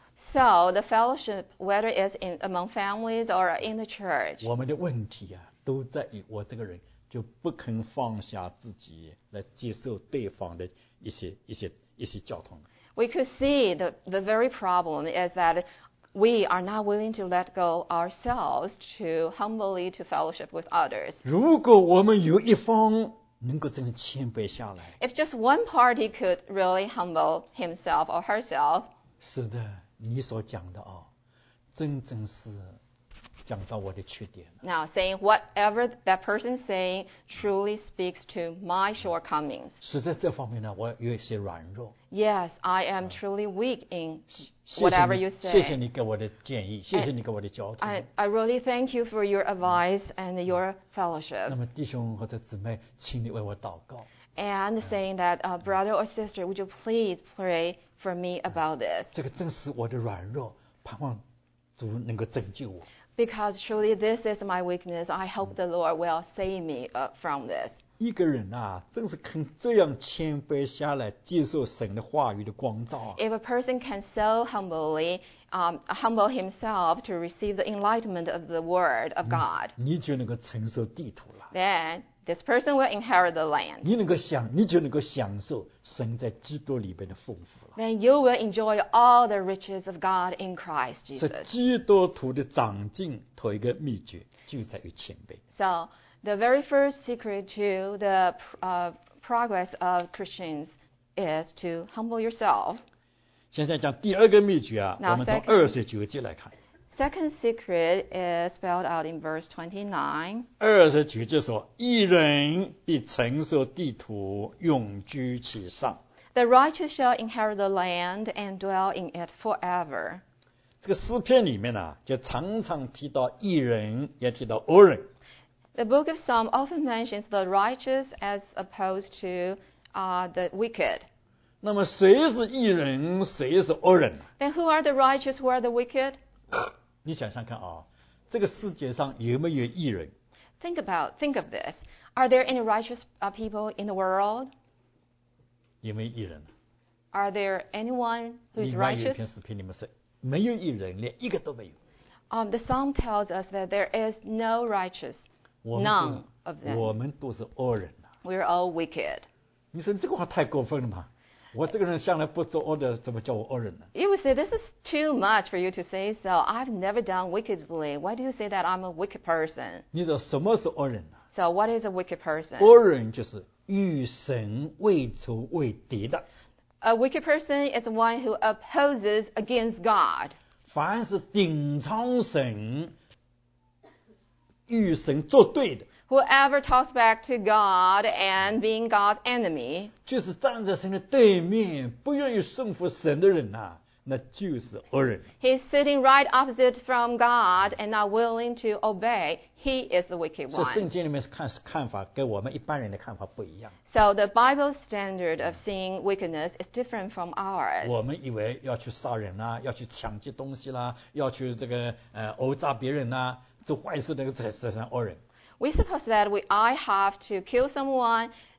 So the fellowship, whether it's in among families or in the church, 我们的问题呀、都在于我这个人就不肯放下自己来接受对方的一些一些一些交通。 we could see the the very problem is that we are not willing to let go ourselves to humbly to fellowship with others. 如果我们有一方能够真的谦卑下来， If just one party could really humble himself or herself, 是的，你所讲的啊，真正是讲到我的缺点了。 now saying whatever that person saying truly speaks to my shortcomings. 是在这方面呢，我有一些软弱。 Yes, I am truly weak in 谢谢 whatever 你 you 谢谢 say. 你给我的建议，谢谢你给我的交通。 I, I really thank you for your advice and your 那 fellowship. 么弟兄或者姊妹，请你为我祷告。 And saying that, uh, brother or sister, would you please pray for me about this? 这个正是我的软弱，盼望主能够拯救我。 Because truly this is my weakness. I hope the Lord will save me uh, from this. 一个人啊，正是肯这样谦卑下来，接受神的话语的光照啊， If a person can so humbly um, humble himself to receive the enlightenment of the Word of God, 你就能够承受地土了。 then this person will inherit the land. 你能够享，你就能够享受神在基督里边的丰富了。 Then you will enjoy all the riches of God in Christ 所以 Jesus. 基督徒的长进，头一个秘诀就在于谦卑。 So the very first secret to the uh, progress of Christians is to humble yourself. 现在讲第二个秘诀啊， Now 我们从 second- 二十九节来看。 Second secret is spelled out in verse twenty-nine. 二十九节说：“一人必承受地土，永居其上。 The righteous shall inherit the land and dwell in it forever. ” 这个诗篇里面呢、啊，就常常提到义人，也提到恶人。 The book of Psalm often mentions the righteous as opposed to uh, the wicked. 那么谁是义人，谁是恶人？ Then who are the righteous, who are the wicked? 你想想看啊，这个世界上有没有义人？ Think about, think of this. Are there any righteous uh, people in the world? 有没有义人？ Are there anyone who's 另外有一 righteous? 篇诗篇里面是没有义人，连一个都没有。 Um, the Psalm tells us that there is no righteous, 我们 none of 都我 them. 们都是恶人呐、 We're all wicked. 你说这个话太过分了嘛？我这个人向来不做恶的，怎么叫我恶人呢？ You would say, this is too much for you to say so. I've never done wickedly. Why do you say that I'm a wicked person? 你知道什么是恶人呢、 So what is a wicked person? 恶人就是与神为仇为敌的， A wicked person is one who opposes against God. 凡是顶撞神、与神作对的， Whoever talks back to God and being God's enemy, 就是站在神的对面，不愿意顺服神的人呐、那就是恶人。 he's sitting right opposite from God and not willing to obey. He is the wicked 所以圣 one. 经里面看看法跟我们一般人的看法不一样。 So the Bible's standard of seeing wickedness is different from ours. 我们以为要去杀人啦，要去抢劫东西啦，要去这个呃殴诈别人啦，做坏事那个才才算恶人。 We suppose that we, I have to kill someone,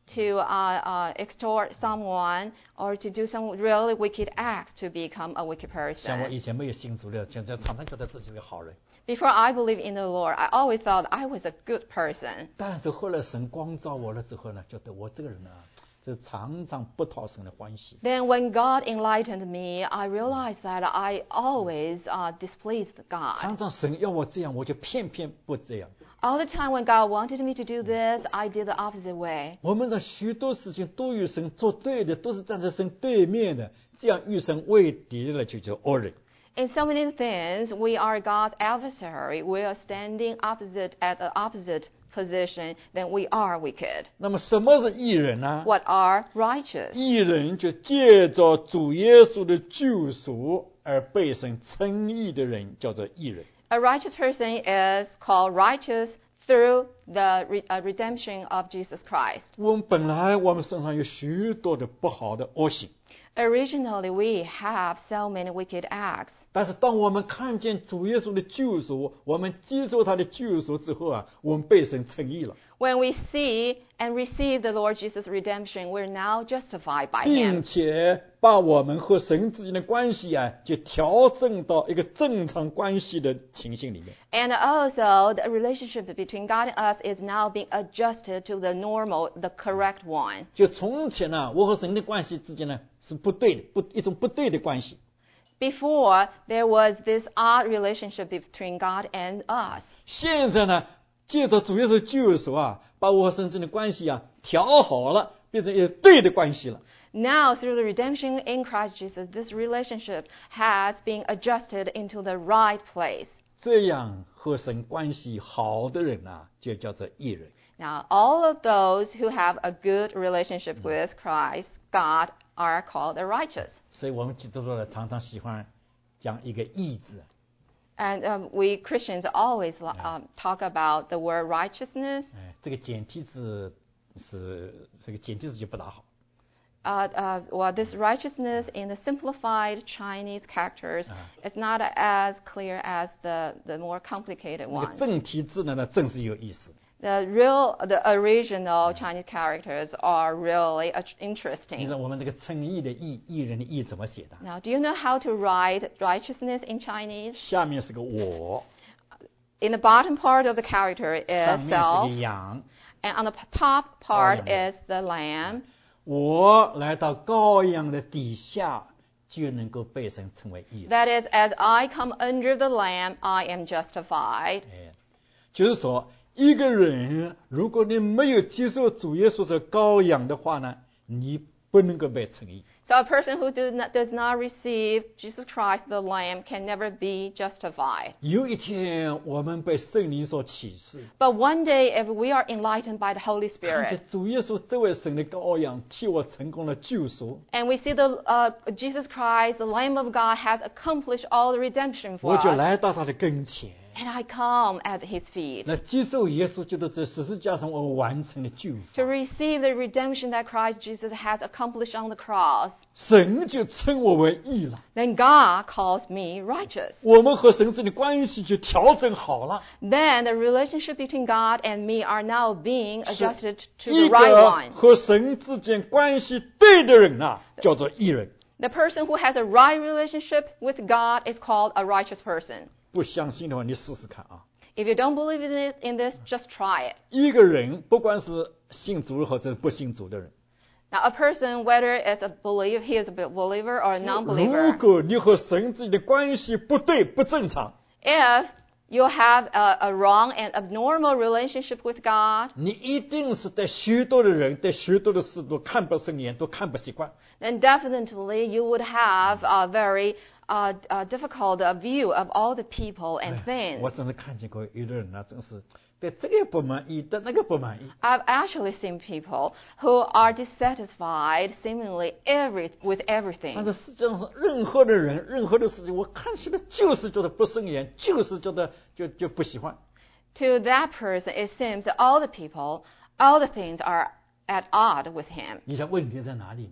to uh, uh, extort someone or to do some really wicked acts to become a wicked 像我 person. 以前没有信主的，就就常常觉得自己是个好人， Before I believed in the Lord, I always thought I was a good person. 但是后来神光照我了之后呢，觉得我这个人呢，就常常不讨神的欢喜。 Then when God enlightened me, I realized that I always uh, displeased 常 God. 常神要我这样，我就偏偏不这样。 All the time when God wanted me to do this, I did the opposite way. 我们的许多事情都与神作对的，都是站在神对面的，这样与神为敌的就叫恶人。 In so many things, we are God's adversary. We are standing opposite at the opposite position, then we are wicked. 那么什么是义人呢？ What are righteous? 义人就借着主耶稣的救赎而被神称义的人，叫做义人。 A righteous person is called righteous through the re- uh, redemption of Jesus Christ. 我们本来我们身上有许多的不好的恶行， Originally, we have so many wicked acts. 但是当我们看见主耶稣的救赎，我们接受他的救赎之后啊，我们被神称义了， When we see and receive the Lord Jesus' redemption, we're now justified by 并 Him. 且把我们和神之间的关系啊，就调整到一个正常关系的情形里面。 And also, the relationship between God and us is now being adjusted to the normal, the correct one. 就从前呢、我和神的关系之间呢是不对的，不一种不对的关系。 Before, there was this odd relationship between God and us. 现在呢，借着主耶稣救赎啊，把我和神之间的关系啊调好了，变成一个对的关系了。 Now, through the redemption in Christ Jesus, this relationship has been adjusted into the right place. 这样和神关系好的人啊，就叫做义人。 Now, all of those who have a good relationship with Christ, God, are called the righteous. 所以我们基督徒呢，常常喜欢讲一个义字。 And um, we Christians always um, talk about the word righteousness. 哎，这个简体字是这个简体字就不大好。 Uh, uh, well, this righteousness in the simplified Chinese characters Uh-huh. is not as clear as the, the more complicated 那个 ones. 正体字呢，那正是有意思。 The real, the original Chinese characters are really uh, 你知 interesting. 道我们这个称义的义，义人的义怎么写的？ Now, do you know how to write righteousness in Chinese? 下面是个我， In the bottom part of the character 上 is 面是 self, 个羊。 and on the p- top part Oh, yeah. is the lamb. 我来到羔羊的底下，就能够被神称为义人。 That is, as I come under the lamb, I am justified. 哎，就是说，一个人如果你没有接受主耶稣这羔羊的话呢，你不能够被称义。 So a person who do not, does not receive Jesus Christ, the Lamb, can never be justified. 有一天，我们被圣灵所启示， But one day, if we are enlightened by the Holy 看见 Spirit, 主耶稣这位神的羔羊替我成功了救赎， and we see the uh, Jesus Christ, the Lamb of God, has accomplished all the redemption for 我就 us, 来到他的跟前， and I come at His feet 那接受耶稣基督在十字架上我完成的救 to 赎， receive the redemption that Christ Jesus has accomplished on the cross. 神就称我为义了。 Then God calls me righteous. 我们和神之间的关系就调整好了。 Then the relationship between God and me are now being 是 adjusted to 一 the right 个 one. 和神之间关系对的人呐、叫做义人。 The person who has a right relationship with God is called a righteous person. 不相信的话，你试试看啊。 If you don't believe in it, in this, just try it. 一个人，不管是信主或者不信主的人， Now, a person, whether it's a believer, he is a believer or a 如 non-believer, 果你和神之间的关系不对、不正常， if you have a, a wrong and abnormal relationship with God, 你一定是对许多的人、对许多的事都看不顺眼，都看不习惯。 then definitely you would have a very uh, uh, difficult uh, view of all the people and 哎我 things. 真是看见过有的人呢、真是对这个也不满意，对那个不满意。 I've actually seen people who are dissatisfied seemingly every, with 但 everything. 是实际上是任何的人、任何的事情，我看起来就是觉得不顺眼，就是觉得就就不喜欢。 To that person, it seems that all the people, all the things are at odd with him. 你想问题在哪里呢？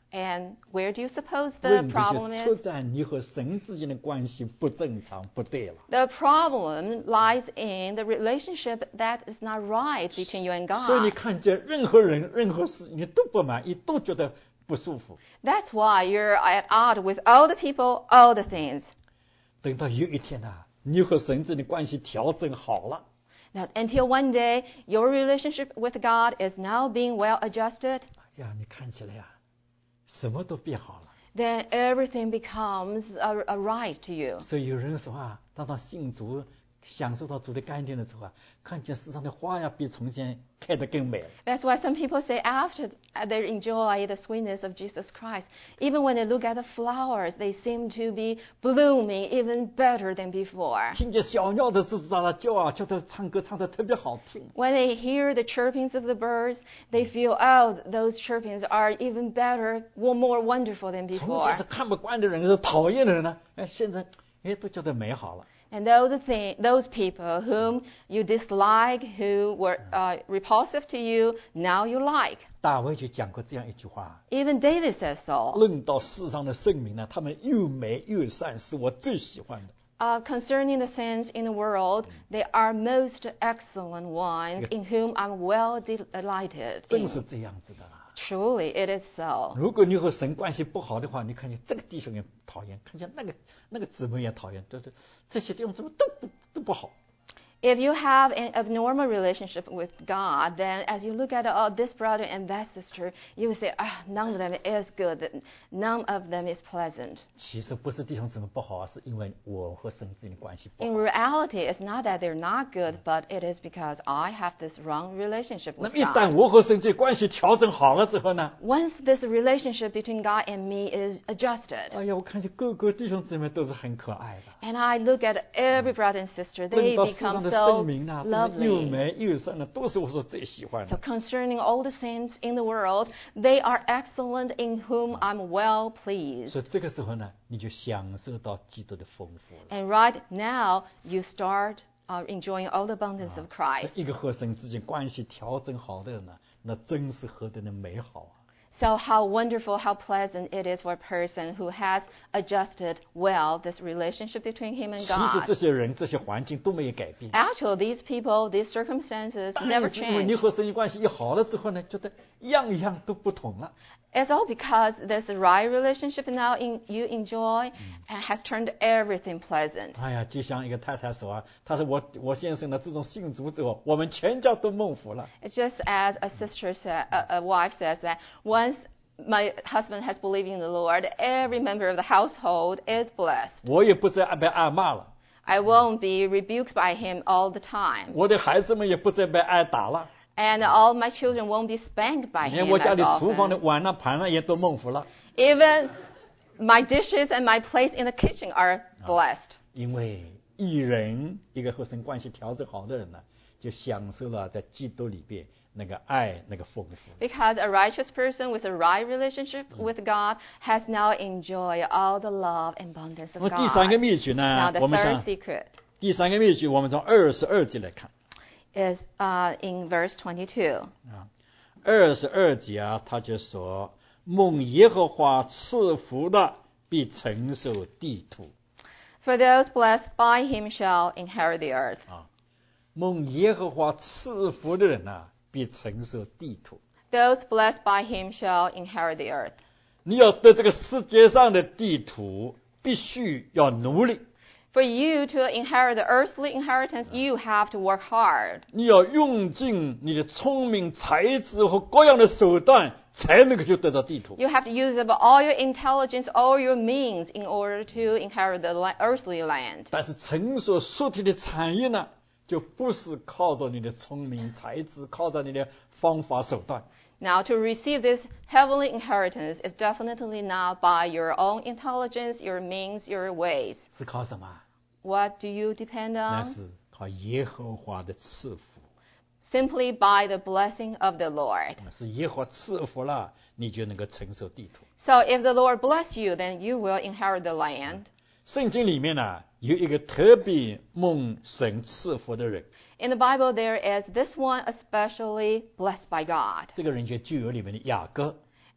And where do you suppose the 问题 problem 就出 is? 在你和神之间的关系不正常不对了。 The problem lies in the relationship that is not right between you and 所以你 God. 看见任何人任何事你都不满意，都觉得不舒服。 That's why you're at odds with all the people, all the things. 等到有一天啊，你和神之间的关系调整好了， Now, until one day your relationship with God is now being well adjusted, 哎呀，你看起来呀、什么都变好了。 then everything becomes a, a right to you. 所以有人说啊，当他信主，享受到主的甘甜的时候啊，看见世上的花呀，比从前开得更美了。 That's why some people say after they enjoy the sweetness of Jesus Christ, even when they look at the flowers, they seem to be blooming even better than before. 听见小鸟的吱吱喳喳叫啊，觉得唱歌唱得特别好听。 When they hear the chirpings of the birds, they feel, oh, those chirpings are even better, more wonderful than 从 before. 前是看不惯的人，是讨厌的人呢，哎，现在哎都觉得美好了。 And those, thing, those people whom you dislike, who were uh, repulsive to you, now you like. 大卫就讲过这样一句话： Even David says so. 论到世上的圣名呢，他们又美又善，是我最喜欢的。 Uh, concerning the saints in the world, they are most excellent ones, in whom I'm well delighted. 真 in. 是这样子的啦。 Truly, it is so. 如果你和神关系不好的话，你看见这个弟兄也讨厌，看见那个那个姊妹也讨厌，对对，这些弟兄姊妹都不都不好。 If you have an abnormal relationship with God, then as you look at oh, this brother and that sister, you will say, ah, none of them is good, none of them is pleasant. 其实不是弟兄姊妹不好啊，是因为我和神之间的关系不 In 好。 reality, it's not that they're not good, but it is because I have this wrong relationship 那 with 么一旦 God. 我和神之间关系调整好了之后呢， Once this relationship between God and me is adjusted, 哎呀，我看见各个弟兄姊妹都是很可爱的。 and I look at every brother and sister, 论 they 到世上 become 的 so 圣名啊，都是又 lovely. 美又善的，都是我所最喜欢 So 的。 concerning all the saints in the world, they are excellent in whom I'm well pleased. 所以这个时候呢，你就享受到基督的丰富了。 And right now, you start uh, enjoying all the abundance of 所 Christ. 以一个和神之间关系调整好的人呢，那真是何等的美好啊！ So how wonderful, how pleasant it is for a person who has adjusted well this relationship between him and 其实 God. 这些人、这些环境都没有改变， Actually, these people, these circumstances 但 never 是因为你 change. 和神关系一好了之后呢，觉得样样都不同了。 It's all because this right relationship now in, you enjoy and has turned everything pleasant. 哎呀，就像一个太太说啊，她说我我先生呢，自从信主之后，我们全家都蒙福了。 It's just as a sister said, a, a wife says that once my husband has believed in the Lord, every member of the household is blessed. 我也不再被挨骂了， I won't be rebuked by him all the time. 我的孩子们也不再被挨打了， And all my children won't be spanked by 连 him 我家 as 里厨房的 often. 碗啊盘啊也都蒙福了。 Even my dishes and my plates in the kitchen are blessed. 因为一人一个和神关系调整好的人呢，就享受了在基督里边那个爱那个丰富。 Because a righteous person with a right relationship with God has now enjoyed all the love and abundance 那 of 么第三个 God. 秘诀 Now 呢， the 我们 third 想 secret 第三个秘诀，我们从二十二节来看 is uh, in verse twenty-two. 啊，二十二节啊，他就说：蒙耶和华赐福的，必承受地土。 For those blessed by him shall inherit the earth. 啊，蒙耶和华赐福的人啊，必承受地土。 Those blessed by him shall inherit the earth. 你要得这个世界上的地土，必须要努力。 For you to inherit the earthly inheritance, you have to work hard. 你要用尽你的聪明才智和各样的手段，才能够去得到地土。 You have to use up all your intelligence, all your means in order to inherit the la- earthly land. 但是成熟属体的产业呢，就不是靠着你的聪明才智，靠着你的方法手段， Now, to receive this heavenly inheritance is definitely not by your own intelligence, your means, your ways. 是靠什么？ What do you depend 那 on? 是靠耶和华的赐福。 Simply by the blessing of the Lord. 是耶和华赐福了，你就能够承受地土。 So if the Lord bless you, then you will inherit the land. 圣经里面呢，有一个特别蒙神赐福的人， In the Bible, there is this one especially blessed by God. 这个人就旧约里面的雅各。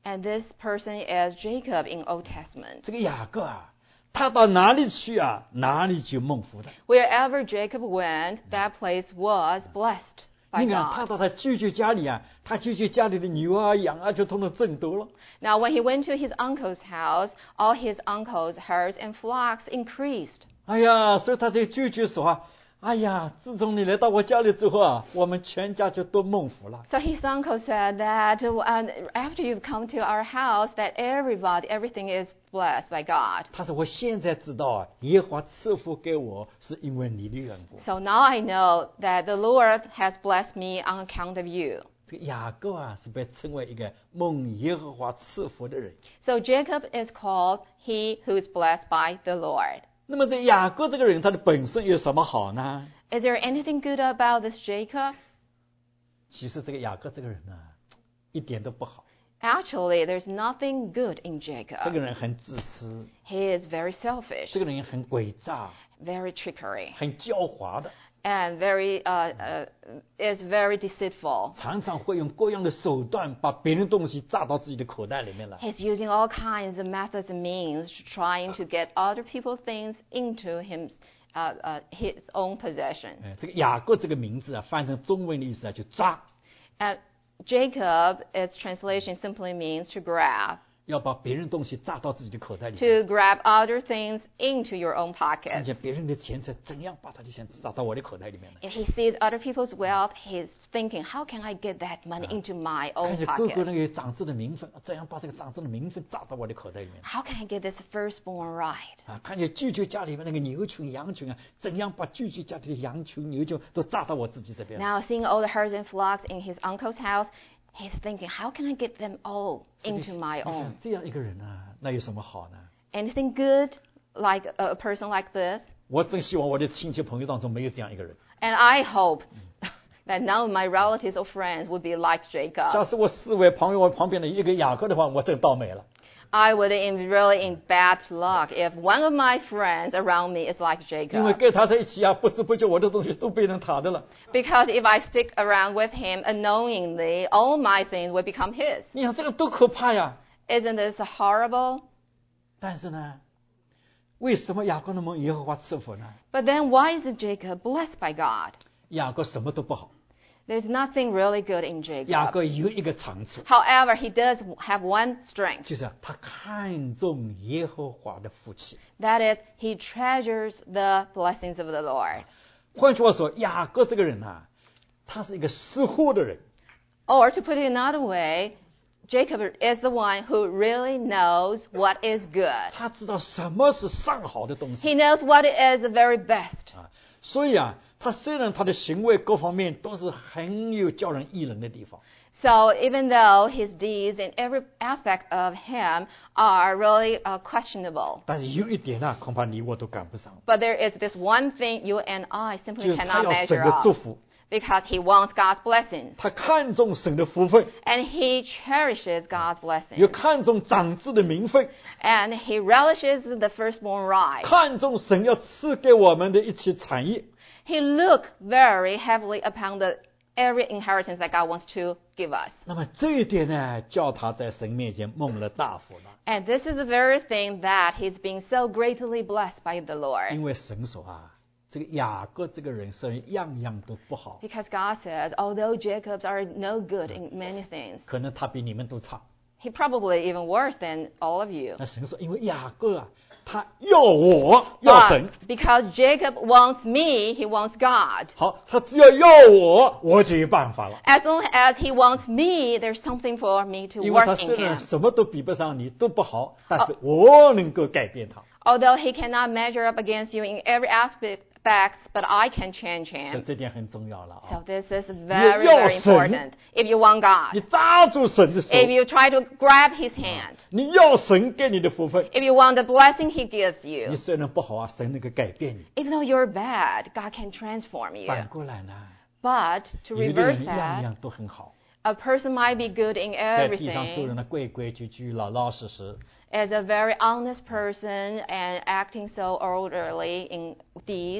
And this person is Jacob in Old Testament. 这个雅各啊，他到哪里去啊，哪里就蒙福的。 Wherever Jacob went, that place was blessed by 你看他 God. 到他舅舅家里啊，他舅舅家里的牛啊羊啊就通通挣多了。 Now, when he went to his uncle's house, all his uncle's herds and flocks increased. 哎呀，所以他这舅舅说啊，哎呀，自从你来到我家里之后啊，我们全家就都蒙福了。 So his uncle said that uh, after you've come to our house, that everybody, everything is blessed by God. 他说我现在知道啊，耶和华赐福给我是因为你的缘故。 So now I know that the Lord has blessed me on account of you. 这个雅各啊，是被称为一个蒙耶和华赐福的人。 So Jacob is called he who is blessed by the Lord. 那么这雅各这个人，他的本身有什么好呢？ Is there anything good about this Jacob? 其实这个雅各这个人呢，一点都不好。 Actually, there's nothing good in 这个 Jacob. 人很自私， He is very selfish, 这个人很诡诈， very trickery, 很狡猾的， and very uh, uh, is very deceitful. 常常会用各样的手段把别人东西榨到自己的口袋里面来。 He's using all kinds of methods and means trying to get other people's things into him, uh, uh, his own possession. 哎，这个雅各这个名字啊，翻成中文的意思啊，就抓， And Jacob, its translation simply means to grab, 要把别人东西榨到自己的口袋里面。 to grab other things into your own 看 pocket. 见别人的钱财，怎样把他的钱榨到我的口袋里面来？ If he sees other people's wealth, he's thinking, how can I get that money into my 看 own 见哥哥 pocket? 那个长子的名分，怎样把这个长子的名分榨到我的口袋里面来？ How can I get this firstborn right? 啊，看见舅舅家里面那个牛群、羊群啊，怎样把舅舅家里的羊群、牛群都榨到我自己这边来？ Now, seeing all the herds and flocks in his uncle's house, he's thinking, how can I get them all 所以 into my 你 own? 想这样一个人啊，那有什么好呢？ Anything good like a, a person like this? 我真希望我的亲戚朋友当中没有这样一个人。 And I hope that none of my relatives or friends would be like 假 Jacob. 使我四位朋友我旁边的一个雅各的话，我真倒霉了。 I would be really in bad luck if one of my friends around me is like 因为 Jacob. 跟他在一起啊，不知不觉我的东西都被人塔的了。 Because if I stick around with him unknowingly, all my things will become his. 你想这个多可怕呀！ Isn't this horrible? 但是呢，为什么雅各那么耶和华赐福呢？ But then why is Jacob blessed by God? 雅各什么都不好， There's nothing really good in 雅 Jacob. 各有一个长处， However, he does have one strength. 就是啊他看重耶和华的福气。 That is, he treasures the blessings of the Lord. 换句话说，雅各这个人啊，他是一个识货的人。 Or to put it another way, Jacob is the one who really knows what is good. 他知道什么是上好的东西 He knows what is the very best. 啊，所以啊，他虽然他的行为各方面都是很有叫人异人的地方， So even though his deeds in every aspect of him are really uh, questionable, 但是有一点啊，恐怕你我都赶不上， but there is this one thing you and I 就 simply 是他 cannot 要神 measure 的祝 up 福， because he wants God's blessings 他看重神的福分， and he cherishes God's 又 blessings 看重长子的名分， and he relishes the firstborn right. 看重神要赐给我们的一切产业。 He looked very heavily upon the every inheritance that God wants to give us. 那么这一点呢，叫他在神面前蒙了大福了。 And this is the very thing that he's being so greatly blessed by the Lord. 因为神说啊，这个雅各这个人虽然样样都不好， Because God says, although Jacob's are no good in many things, 可能他比你们都差。 he probably even worse than all of you. 那神说，因为雅各啊，他要我要神， But because Jacob wants me, he wants God. 好，他只要要我，我就有办法了。 As long as he wants me, there's something for me to 因为他 work 虽 in 然 him. 什么都比不上你，都不好，但是我能够改变他。 Although he cannot measure up against you in every aspect, but I can change 所以 him. 这点很重要了 So 啊！ this is very, 要 very 神。 important. If you want 你 God, 抓住神的手， if you try to grab his hand, 你要神给你的福分。 if you want the blessing he gives you, 你虽然不好啊，神能够改变你。 even though you're bad, God can transform you. 反过来呢， But to 有的 reverse 人样 that, 样都很好， a person might be good in 在地上做 everything, 人的规规矩矩、老老实实， is a very honest person and acting so orderly in deeds.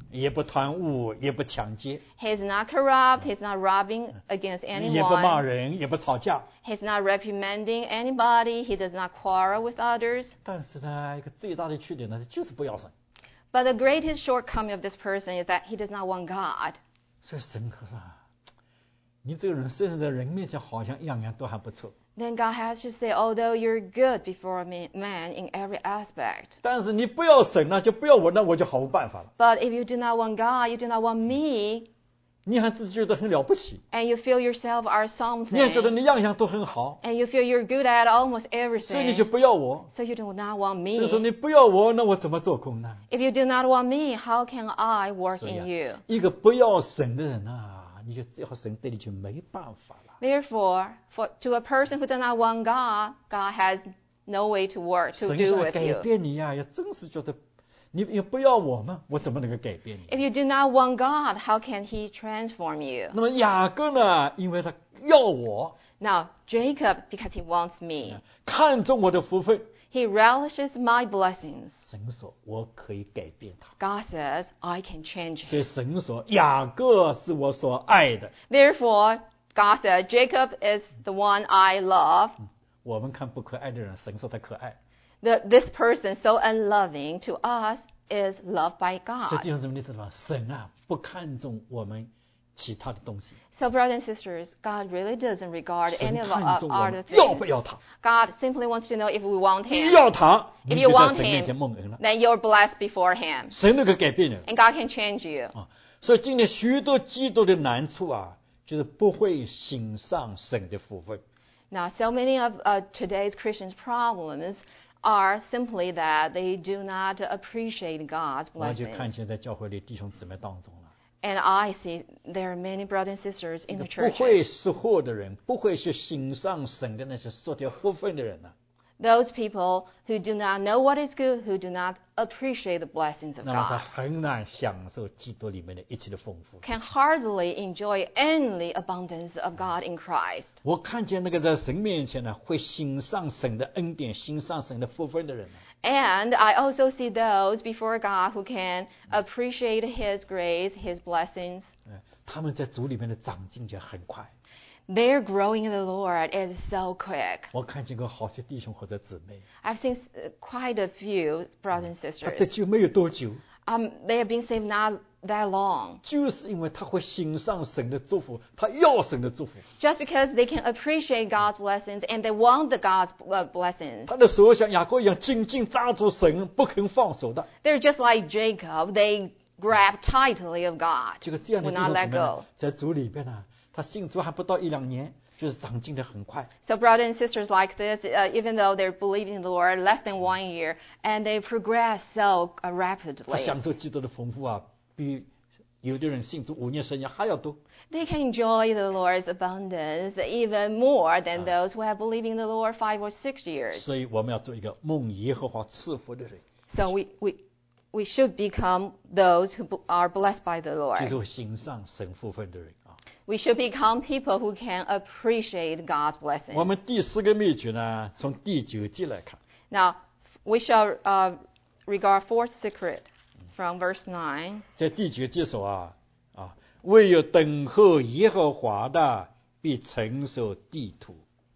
也不贪污，也不抢劫， He's not corrupt. He's not robbing against 也不骂 anyone. 人，也不吵架。 He's not reprimanding anybody. He does not quarrel with others. 但是呢，一个最大的缺点呢，就是不要神。 But the greatest shortcoming of this person is that he does not want God. 所以神可说啊，你这个人虽然在人面前好像样样都还不错， Then God has to say, although you're good before man in every aspect, 但是你不要神呢，就不要我，那我就毫无办法了。 but if you do not want God, you do not want me, 你还自己觉得很了不起， and you feel yourself are 你还觉得 something, 你样样都很好， and you feel you're good at almost 所以你就 everything, 不要我。 so you do not want 所以说 me. 你不要我，那我怎么做工呢？ If you do not want me, how can I work 所以啊 in you? 一个不要神的人啊，你就只要神对你就没办法了。 Therefore, for, to a person who does not want God, God has no way to work, to 神 do 想 with 改 you. 变你呀、也真是觉得你也不要我嘛，我怎么能够改变你？ If you do not want God, how can He transform you? 那么雅各呢，因为他要我， Now, Jacob, because he wants me, 看重我的福分， he relishes my blessings. 神说我可以改变他。 God says, I can change 所以 him. 神说雅各是我所爱的。 Therefore, God said, Jacob is the one I love. 我们看不可爱的人，神说他可爱。 The, this person, so unloving to us, is loved by 所以 God. 弟兄姊妹，你知道吗？神啊，不看重我们其他的东西， So, brothers and sisters, God really doesn't regard 神 any of 看 our 重我 other 们要不 things. 要他。 God simply wants to know if we want 你 Him. 要他， If 你 you 就在 want 神面前 Him, 蒙恩了。 then you're blessed before Him. 神能够改变人 And God can change you. 啊！所以今天许多基督的难处啊，就是不会欣赏神的福分。 Now, so many of uh, today's Christians' problems are simply that they do not appreciate God's 我就看 blessings. 见在教会里弟兄姊妹当中了， And I see there are many brothers and sisters in the 不会 churches. 识货的人，不会去欣赏神的那些所条福分的人呢、 Those people who do not know what is good, who do not appreciate the blessings of 那么他 God, 很难享受基督里面的一切的丰富。 can hardly enjoy any abundance of God in Christ. 我看见那个在神面前呢，会欣赏神的恩典、欣赏神的福分的人呢， And I also see those before God who can appreciate His grace, His blessings. 哎他们在主里面的长进就很快。 Their growing in the Lord is so quick. 我看见过好些弟兄或者姊妹， I've seen uh, quite a few brothers and 他得 sisters. 救没有多久， Um, they have been saved not that long. 就是因为他会欣赏神的祝福，他要神的祝福， Just because they can appreciate God's blessings and they want the God's uh, blessings. 他的手像雅各一样紧紧抓住神，不肯放手的。 They're just like Jacob. They grab tightly of God, 这个这样的 will 弟 not 兄姊 let 妹呢 go. 在主里边呢，他信主还不到一两年，就是长进的很快。 So brothers and sisters like this, uh, even though they're believing in the Lord less than one year, and they progress so uh, 他 rapidly. 享受基督的丰富啊，比有的人信主五年十年还要多。 They can enjoy the Lord's abundance even more than those who have believed in the Lord five or six years. 所以我们要做一个蒙耶和华赐福的人， So we, we, we should become those who b- are blessed by the 就是 Lord. 会欣赏神福分的人啊。 We should become people who can appreciate God's 我 blessings. 们第四个秘诀呢，从第九节来看， Now, we shall uh, regard fourth secret from verse nine. 在第九节说啊啊，唯有等候耶和华的，必承受地土。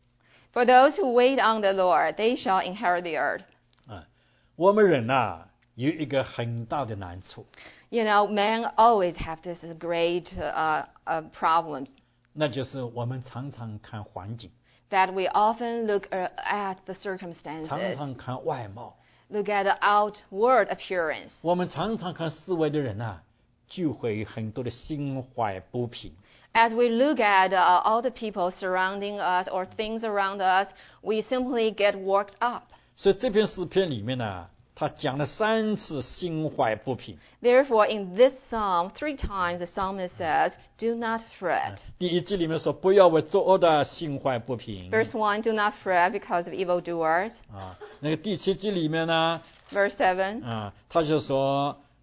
For those who wait on the Lord, they shall inherit the earth. 啊，我们人呐、有一个很大的难处， You know, men always have this great uh, uh, problems 那就是我们常常看环境， that we often look uh, at the 常 circumstances, 常看外貌， look at the outward appearance. 我们常常看四围的人呐、就会很多的心怀不平。 As we look at uh, all the people surrounding us or things around us, we simply get worked up. 所以这篇诗篇里面呢，他讲了三次心怀不平。 Therefore, in this psalm, three times the psalmist says, "Do not fret." 第一节里面说，不要为作恶的心怀不平。 Verse one, "Do not fret because of evildoers." 啊，那个第七节里面呢， Verse seven, 啊，他就说，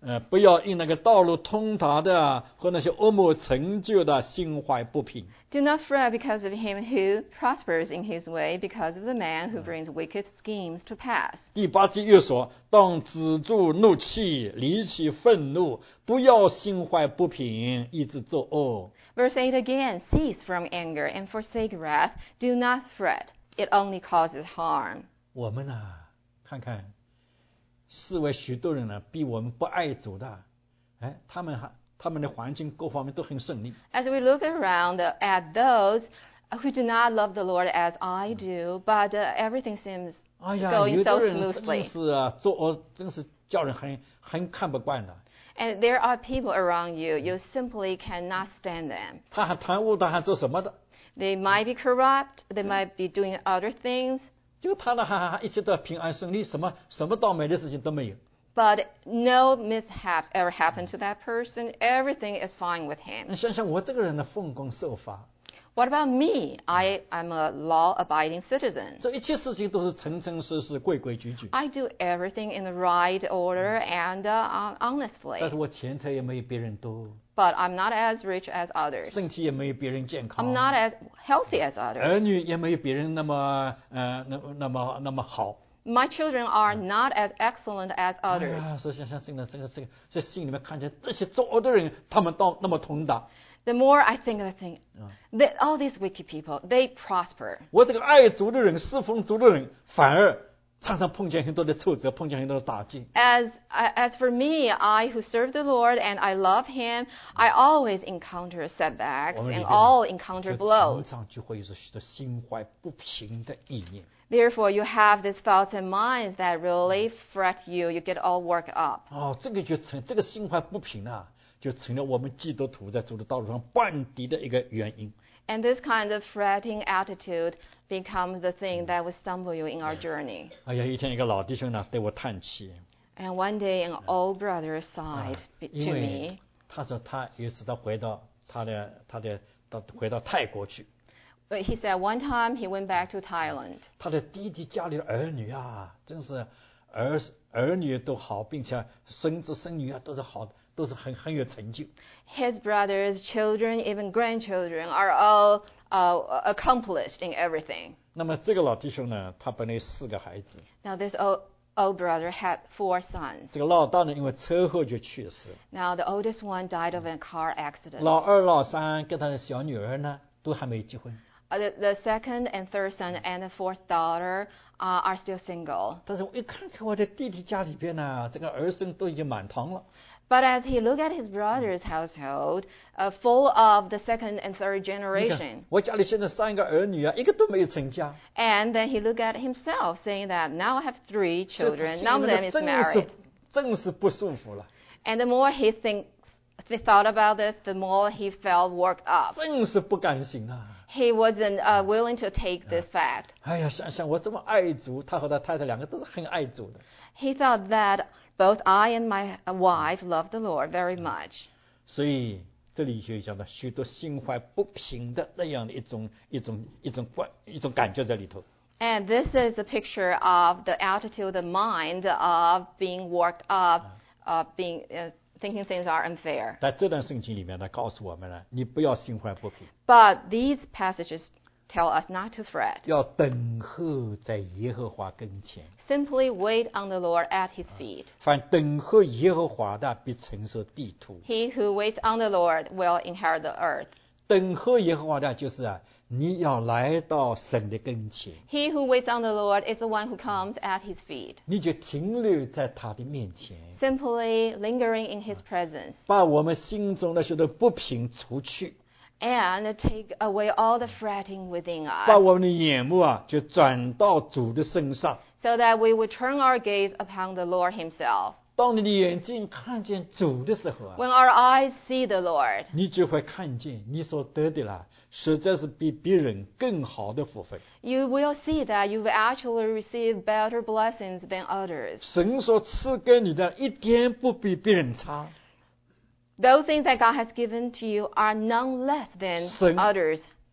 呃，不要因那个道路通达的和那些恶魔成就的心怀不平。 Do not fret because of him who prospers in his way, because of the man who brings wicked schemes to pass. 第八节又说，当止住怒气，离弃愤怒，不要心怀不平，一直作恶。 Verse eight again, cease from anger and forsake wrath. Do not fret. It only causes harm. 我们呢、啊，看看。视为许多人呢，比我们不爱主的，哎，他们还他们的环境各方面都很顺利。 As we look around at those who do not love the Lord as I do, but uh, everything seems 哎呀， going 有 so 的人真 smoothly. 是啊，作恶真是叫人很很看不惯的。 And there are people around you, you simply cannot stand them. 他还贪污，他还做什么的？ They might be corrupt, they might be doing other things, 就他呢，还还一切都平安顺利，什么什么倒霉的事情都没有。 but no mishaps ever happen to that person. Everything is fine with 你 him. 想想我这个人呢，奉公守法， What about me? I am a law-abiding citizen. 这一切事情都是诚诚实实、规规矩矩。 I do everything in the right order and uh, 但 honestly. 是我钱财也没有别人多， But I'm not as rich as others. 身体也没有别人健康。 I'm not as healthy as 儿 others. 女也没有别人那么呃那那么那么好。 My children are not as excellent as 哎 others. 呀，所以想想心里这个这个在心里面看见这些作恶的人，他们到那么通达。 The more I think, I think that all these wicked people, they prosper. 我这个爱主的人、侍奉主的人，反而常常碰见很多的挫折，碰见很多的打击。 As as for me, I who serve the Lord and I love Him, I always encounter setbacks 我们里 and 边 all 呢 encounter 就常 blows. 常就会有许多心怀不平的意念。 Therefore, you have these thoughts and minds that really fret you. You get all worked up. 哦，这个就成这个心怀不平啊，就成了我们基督徒在主的道路上绊底的一个原因。 And this kind of fretting attitude becomes the thing that will stumble you in our journey. 哎呀，一天一个老弟兄呢对我叹气， And one day, an old brother sighed be- 因 to 为 me. 他说他有一次他回到他的他的到回到泰国去， But he said one time he went back to Thailand. 他的弟弟家里的儿女啊，真是儿儿女都好，并且孙子孙女啊都是好的，都是很很有成就。 His brothers, children, even grandchildren are all uh, accomplished in everything. 那么这个老弟兄呢，他本来有四个孩子， Now this old, old brother had four sons. 这个老大呢因为车祸就去世， Now the oldest one died of a car accident. 老二、老三跟他的小女儿呢都还没结婚。 Uh, the, the second and third son and the fourth daughter uh, are still single. 但是我一看看我的弟弟家里边呢，这个儿孙都已经满堂了。 But as he looked at his brother's household, uh, full of the second and third 你看 generation, 我家里现在三个儿女啊，一个都没有成家。 and then he looked at himself, saying that now I have three 所以 children, 心 none 里 of 面 them is 真是 married. 真是不舒服了， And the more he think, he thought about this, the more he felt worked up. 真是不甘心啊！ He wasn't uh, willing to take this fact. 哎呀，想想我这么爱主，他和他太太两个都是很爱主的， He thought that both I and my wife loved the Lord very much. 所以这里就讲到许多心怀不平的那样的一种一种一种观一种感觉在里头。 And this is a picture of the attitude, the mind of being worked up, of being uh, thinking things are unfair. 在这段圣经里面呢，告诉我们呢，你不要心怀不平， But these passages tell us not to fret. 要等候在耶和华跟前。 Simply wait on the Lord at his feet. 凡等候耶和华的，必承受地土。 He who waits on the Lord will inherit the earth. 等候耶和华的，就是啊，你要来到神的跟前， He who waits on the Lord is the one who comes at his feet, 你就停留在他的面前， simply lingering in his presence, 把我们心中那些的不平除去， and take away all the fretting within 把 us, 我们的眼目啊，就转到主的身上。 so that we would turn our gaze upon the Lord himself. 当你的眼睛看见主的时候啊， When our eyes see the Lord, 你就会看见你所得的啦，实在是比别人更好的福分。 you will see that you've actually received better blessings than others. 神所赐给你的一点不比别人差。 Those things that God has given to you are none less than 神- others.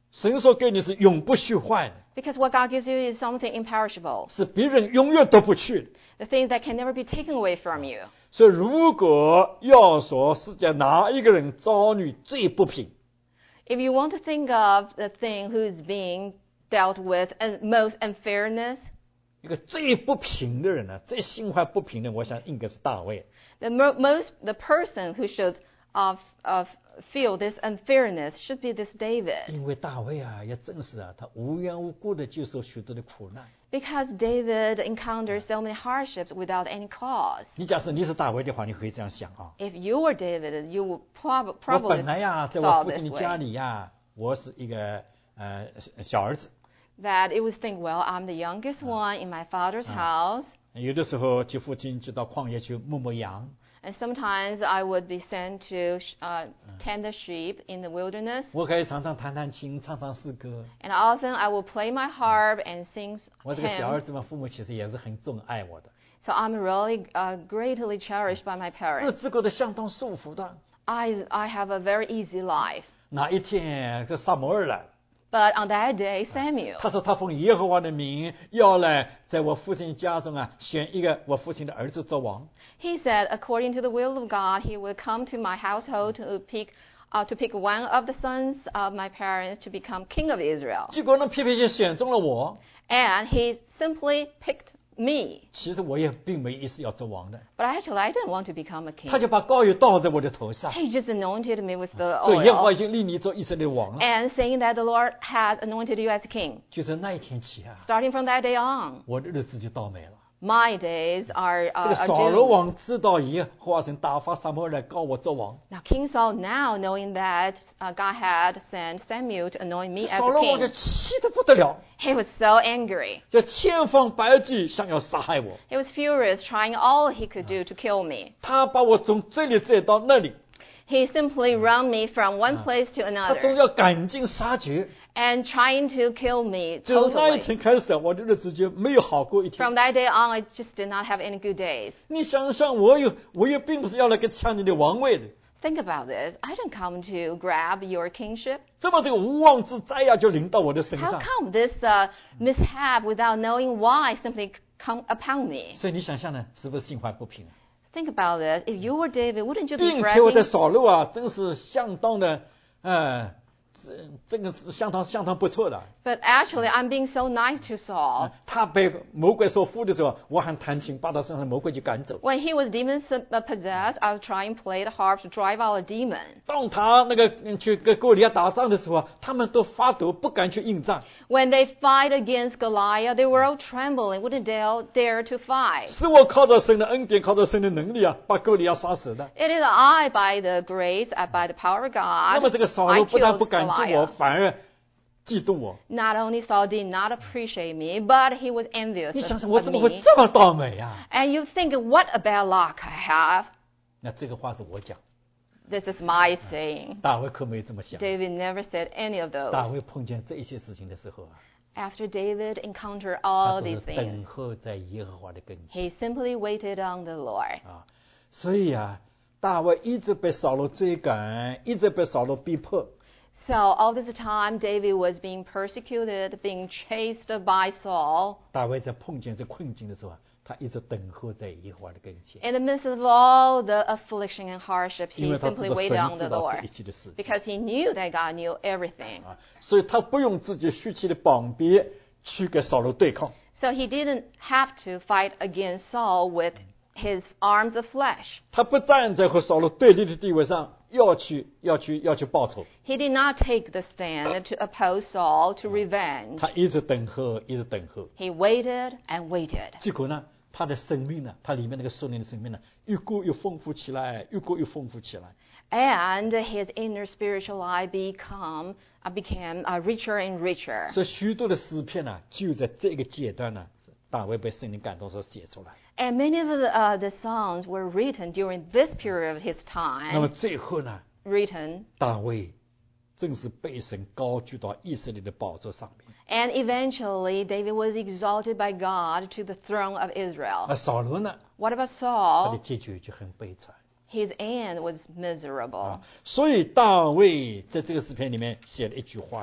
神所给你是永不虚坏的， Because what God gives you is something imperishable, 是别人永远夺不去的。 the thing that can never be taken away from you. 所以如果要说世界哪一个人遭遇最不平， If you want to think of the thing who's being dealt with and most unfairness, 一个最不平的人呢，最心怀不平的，我想应该是大卫。 the mo- most the person who should uh, uh, feel this unfairness should be this David. 因为大卫啊，也正是啊，他无缘无故的就受许多的苦难。 Because David encountered so many hardships without any cause. 你假设你是大卫的话，你可以这样想啊， If you were David, you would prob- 我 probably 本来呀，在我 thought 父 this 亲的家 way. 里呀，我是一个呃小儿子， That it would think, well, I'm the youngest one in my father's house, 有的时候替父亲就到旷野去牧牧羊， and sometimes I would be sent to uh, tend the sheep in the wilderness, 我可以常常弹弹琴，唱唱诗歌。 and often I will play my harp and sing 我这个小儿 hymns. 子嘛，父母其实也是很重爱我的， So I'm really uh, greatly cherished by my 日 parents. 子过得相当舒服的。 I I have a very easy life. 哪一天这撒母耳来， But on that day, Samuel, 他说他奉耶和华的名要来在我父亲家中啊选一个我父亲的儿子做王。 he said, according to the will of God, he will come to my household to pick uh, to pick one of the sons of my parents to become king of Israel. 结果呢，偏偏就选中了我。 And he simply picked me. 其实我也并没意思要做王的， But actually, I didn't want to become a king. 他就把膏油倒在我的头上， He just anointed me with the 所以耶和华已 oil 经立你做以色列王了。 and saying that the Lord has anointed you as king. 就从那一天起啊， Starting from that day on, 我的日子就倒霉了。 my days are, 这个 uh, 扫 are 罗 doomed. 王知道耶和华神打发撒母耳来膏我做王， Now King Saul, now knowing that uh, God had sent Samuel to anoint me as 扫 a 罗王就 king, 气得不得了， he was so angry. 就千方百计想要杀害我。 He was furious, trying all he could do to kill me. 他把我从这里拽到那里， He simply run me from one place to 他总 another 要赶尽杀绝。 and trying to kill me 就那一 totally. 天开始，我的日子就没有好过一天。 From that day on, I just did not have any good days. 你想想，我有，我也并不是要来给抢你的王位的， Think about this. I didn't come to grab your kingship. 怎么这个无妄之灾呀、就临到我的身 How 上？ come this uh, mishap, without knowing why, simply come upon me? 所以你想想呢，是不是心怀不平啊？ Think about this. If you were David, wouldn't you be 并且我在 fretting? 扫罗啊，真是相当的，呃，这这个是相当相当不错的。 But actually, I'm being so nice to Saul. 他被魔鬼所附的时候，我还弹琴，把他身上的魔鬼就赶走。 When he was demon possessed, I was trying to play the harp to drive out a demon. 当他那个嗯去跟哥利亚打仗的时候啊，他们都发抖，不敢去应战。 When they fight against Goliath, they were all trembling, wouldn't dare, dare to fight. 是我靠着神的恩典，靠着神的能力啊，把哥利亚杀死的。 It is I, by the grace, and by the power of 那么 God, 这个扫 I 罗不但 killed 不感激我， Goliath. 反而嫉妒我。 Not only Saul did not appreciate me, but he was envious 你 of, 想想，我 of 怎么会 me. 这么倒霉啊？ And you think, what a bad luck I have. 那这个话是我讲， This is my saying. 大卫可没有这么想。 David never said any of 大 those. 卫碰见这些事情的时候啊， After David encountered 他 all 都是 these 等 things, 候在耶和华的跟前 he simply waited on the Lord. 啊。所以啊，大卫一直被扫罗追赶，一直被扫罗逼迫。 So all this time, David was being persecuted, being chased by Saul. 大卫在碰见这困境的时候啊，他一直等候在耶和华的跟前， In the midst of all the affliction and hardships, 因 he 为他知 simply 道 waited 神 on 知 the 道这 Lord 一切的事情 because he knew that God knew everything. 啊，所以他不用自己虚气的膀臂去跟扫罗对抗。 So he didn't have to fight against Saul with his arms of flesh. 他不站在和扫罗对立的地位上，要去要去要去报仇。 He did not take the stand to oppose Saul to revenge. 他一直等候，一直等候。 He waited and waited. 结果呢，他的生命呢，他里面那个属灵的生命呢，越过越丰富起来，越过越丰富起来。 And his inner spiritual life become, uh, became uh, richer and richer. 所以许多的诗篇呢，就在这个阶段呢，大卫被圣灵感动所写出来。 And many of the, uh, the songs were written during this period of his 那么 time. 最后呢， Written. 大卫正是被神高举到以色列的宝座上面。 And eventually, David was exalted by God to the throne of 而 Israel. 扫罗呢， What about 他的 Saul? 结局就很悲惨。 His end was miserable. 所以大卫在这个诗篇里面写了一句话呀，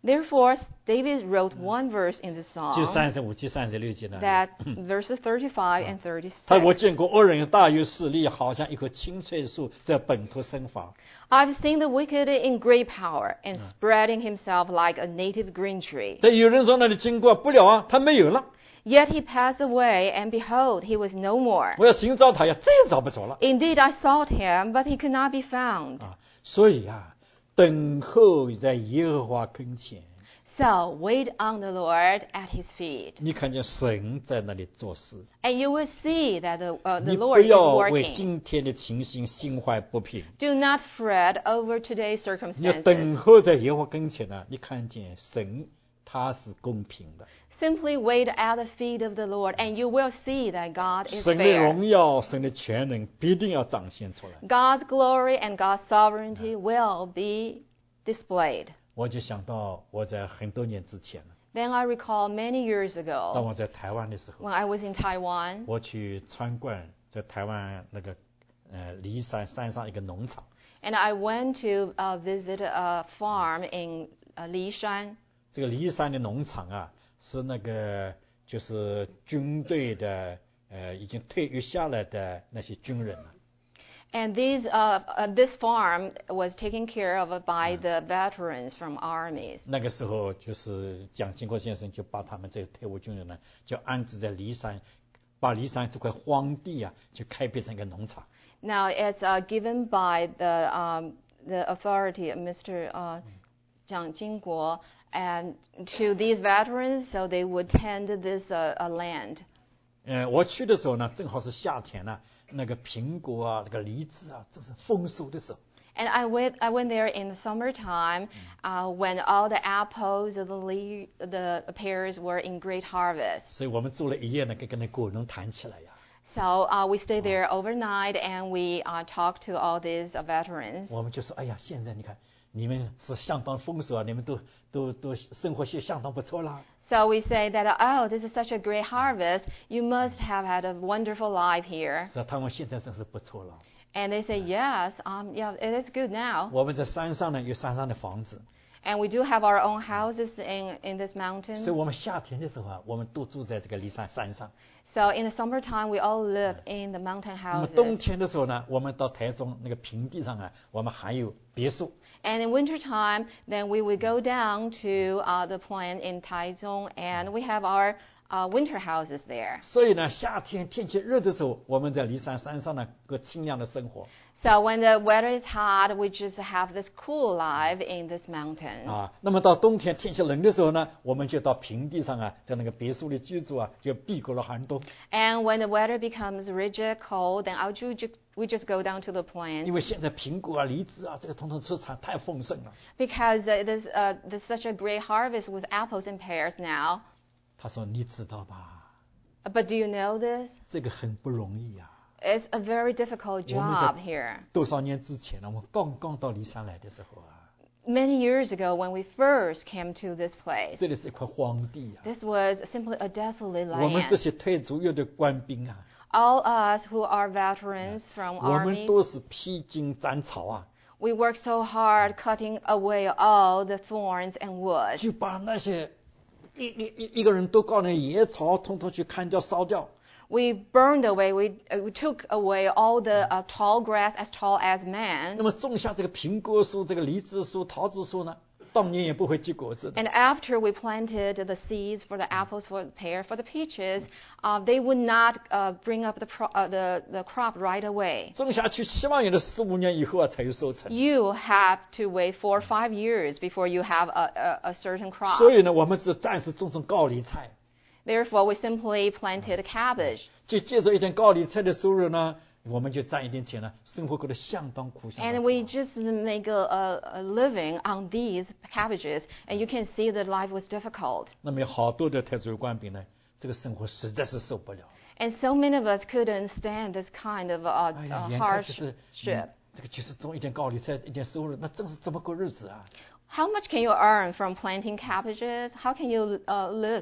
Therefore, David wrote one verse in the 就 song 三十五节、三十六节那里。 that verses thirty-five and 他我 thirty-six. 见过恶人大有势力，好像一棵青翠树在本土生发。 I've seen the wicked in great power and spreading himself like a native green tree. 但有人从那里经过，不了啊，他没有了。 Yet he passed away, and behold, he was no more. 我要寻找他呀，再也找不着了。 Indeed, I sought him, but he could not be found. 啊，所以啊，等候在耶和华跟前。 So wait on the Lord at his feet, 你看见神在那里做事， and you will see that the, uh, the 你不 Lord is 要为 working. 今天的情形心怀不平。 Do not fret over today's 你要 circumstances. 等候在耶和华跟前呢，你看见神他是公平的， Simply wait at the feet of the Lord, and you will see that God is 神的 fair. 荣耀、神的全能必定要展现出来。 God's glory and God's sovereignty will be displayed. 我就想到我在很多年之前， Then I recall many years 当 ago 我在台湾的时候， when I was in Taiwan, 我去参观在台湾那个呃骊山山上一个农场。 and I went to uh, visit a farm in uh, Lishan. 这个骊山的农场啊，是那个就是军队的呃已经退役下来的那些军人啊。 And these, uh, uh, this farm was taken care of by the veterans from armies. 那个时候就是蒋经国先生就把他们这些退伍军人呢，就安置在骊山，把骊山这块荒地啊，就开辟成一个农场。 Now it's uh, given by the um, the authority of Mister Uh, Jiang Jingguo and to these veterans, so they would tend this uh, uh, land. 呃，我去的时候呢，正好是夏天呢，那个苹果啊，这个梨子啊，这是丰收的时候。 And I went I went there in the summertime, uh, when all the apples, the le- the pears were in great harvest. 所以我们住了一夜呢，跟跟那果农谈起来呀。 So uh, we stayed there overnight, and we uh, talked to all these uh, veterans. 我们就说，哎呀，现在你看，你们是相当丰收啊，你们都都都生活是相当不错啦。 So we say that, oh, this is such a great harvest. You must have had a wonderful life here. 是啊，他们现在真是不错了。 And they say, yes, um, yeah, it is good now. 我们在山上呢，有山上的房子， And we do have our own houses in, in this mountain. 所以我们夏天的时候啊，我们都住在这个骊山山上。 So in the summertime, we all live in the mountain 那么冬 houses. 天的时候呢，我们到台中那个平地上啊，我们还有别墅。 And in wintertime, then we would go down to uh, the plain in Taichung, and we have our uh, winter houses there. 所以呢，夏天天气热的时候，我们在骊山山上呢过清凉的生活。 So when the weather is hot, we just have this cool life in this mountain. 啊，那么到冬天天气冷的时候呢，我们就到平地上啊，在那个别墅里居住啊，就避过了寒冬。 And when the weather becomes rigid, cold, then I'll ju- ju- we just go down to the 因 plain 为现在苹果啊、梨子啊，这个统统出产太丰盛了。 because uh, there's, uh, there's such a great harvest with apples and pears now. 他说：“你知道吧？ But do you know this? 这个很不容易呀、 It's a very difficult 我们在 job here. 多少年之前呢？我们刚刚到骊山来的时候啊， Many years ago, when we first came to this place, 这里是一块荒地啊。 this was simply a desolate 我们这 land. 些退伍有的官兵啊， All us who are veterans from 我们 armies, 都是披荆斩草啊， we work so hard cutting away all the thorns and wood. 就把那些一一一一个人都搞那野草，统统去砍掉烧掉。 We burned away, we, uh, we took away all the uh, tall grass as tall as 那 man. 么种下这个苹果树、这个梨子树、桃子树呢，当年也不会结果子的。 And after we planted the seeds for the apples, for the pear, for the peaches, uh, they would not uh, bring up the, pro- uh, the, the crop right away. 种下去希望有的十五年以后啊才有收成。 You have to wait four or five years before you have a, a, a certain crop. 所以呢，我们只暂时种种高丽菜， Therefore, we simply planted cabbage. 就借着一点高丽菜的收入呢，我们就赚一点钱呢，生活过得相当苦，相当 And 苦 we just make a, a, a living on these cabbages, and you can see that life was difficult. 那么有好多的退伍官兵呢，这个生活实在是受不了。 And so many of us couldn't stand this kind of uh, 哎呀， uh, 眼看就是 hardship. 嗯这个就是种一点高丽菜，一点收入，那真是怎么过日子啊？ How much can you earn from planting cabbages? How can you uh, live?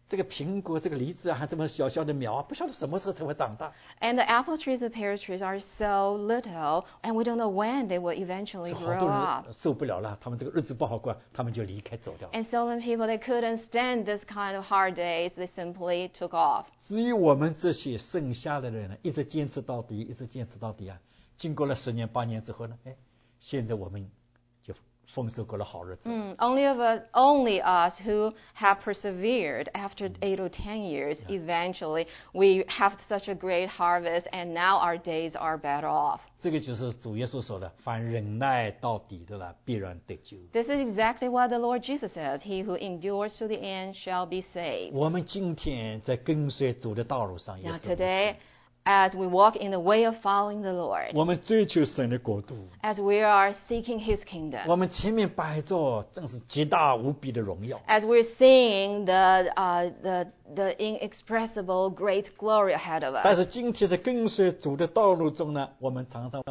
这个苹果、这个梨子啊，还这么小小的苗啊，不晓得什么时候才会长大。 And the apple trees and pear trees are so little, and we don't know when they will eventually 是好 grow 多 up. 人受不了了，他们这个日子不好过，他们就离开走掉了。 And so many people, they couldn't stand this kind of hard days. They simply took off. 至于我们这些剩下的人呢，一直坚持到底，一直坚持到底啊。经过了十年八年之后呢，哎，现在我们就丰收过了好日子。 Mm, only of us, only us who have persevered after eight or ten years, eventually we have such a great harvest, and now our days are better off. 这个就是主耶稣说的，凡忍耐到底的了，必然得救。 This is exactly what the Lord Jesus says. He who endures to the end shall be saved. 我们今天在跟随主的道路上也 Now 是如此。 today, as we walk in the way of following the Lord, 我们追求神的国度， as we are seeking His kingdom, 我们前面摆着正是极大无比的荣耀。 as we're seeing the, uh, the, the inexpressible great glory ahead of 但 us. 是今天在跟随主的道路中呢，我们常常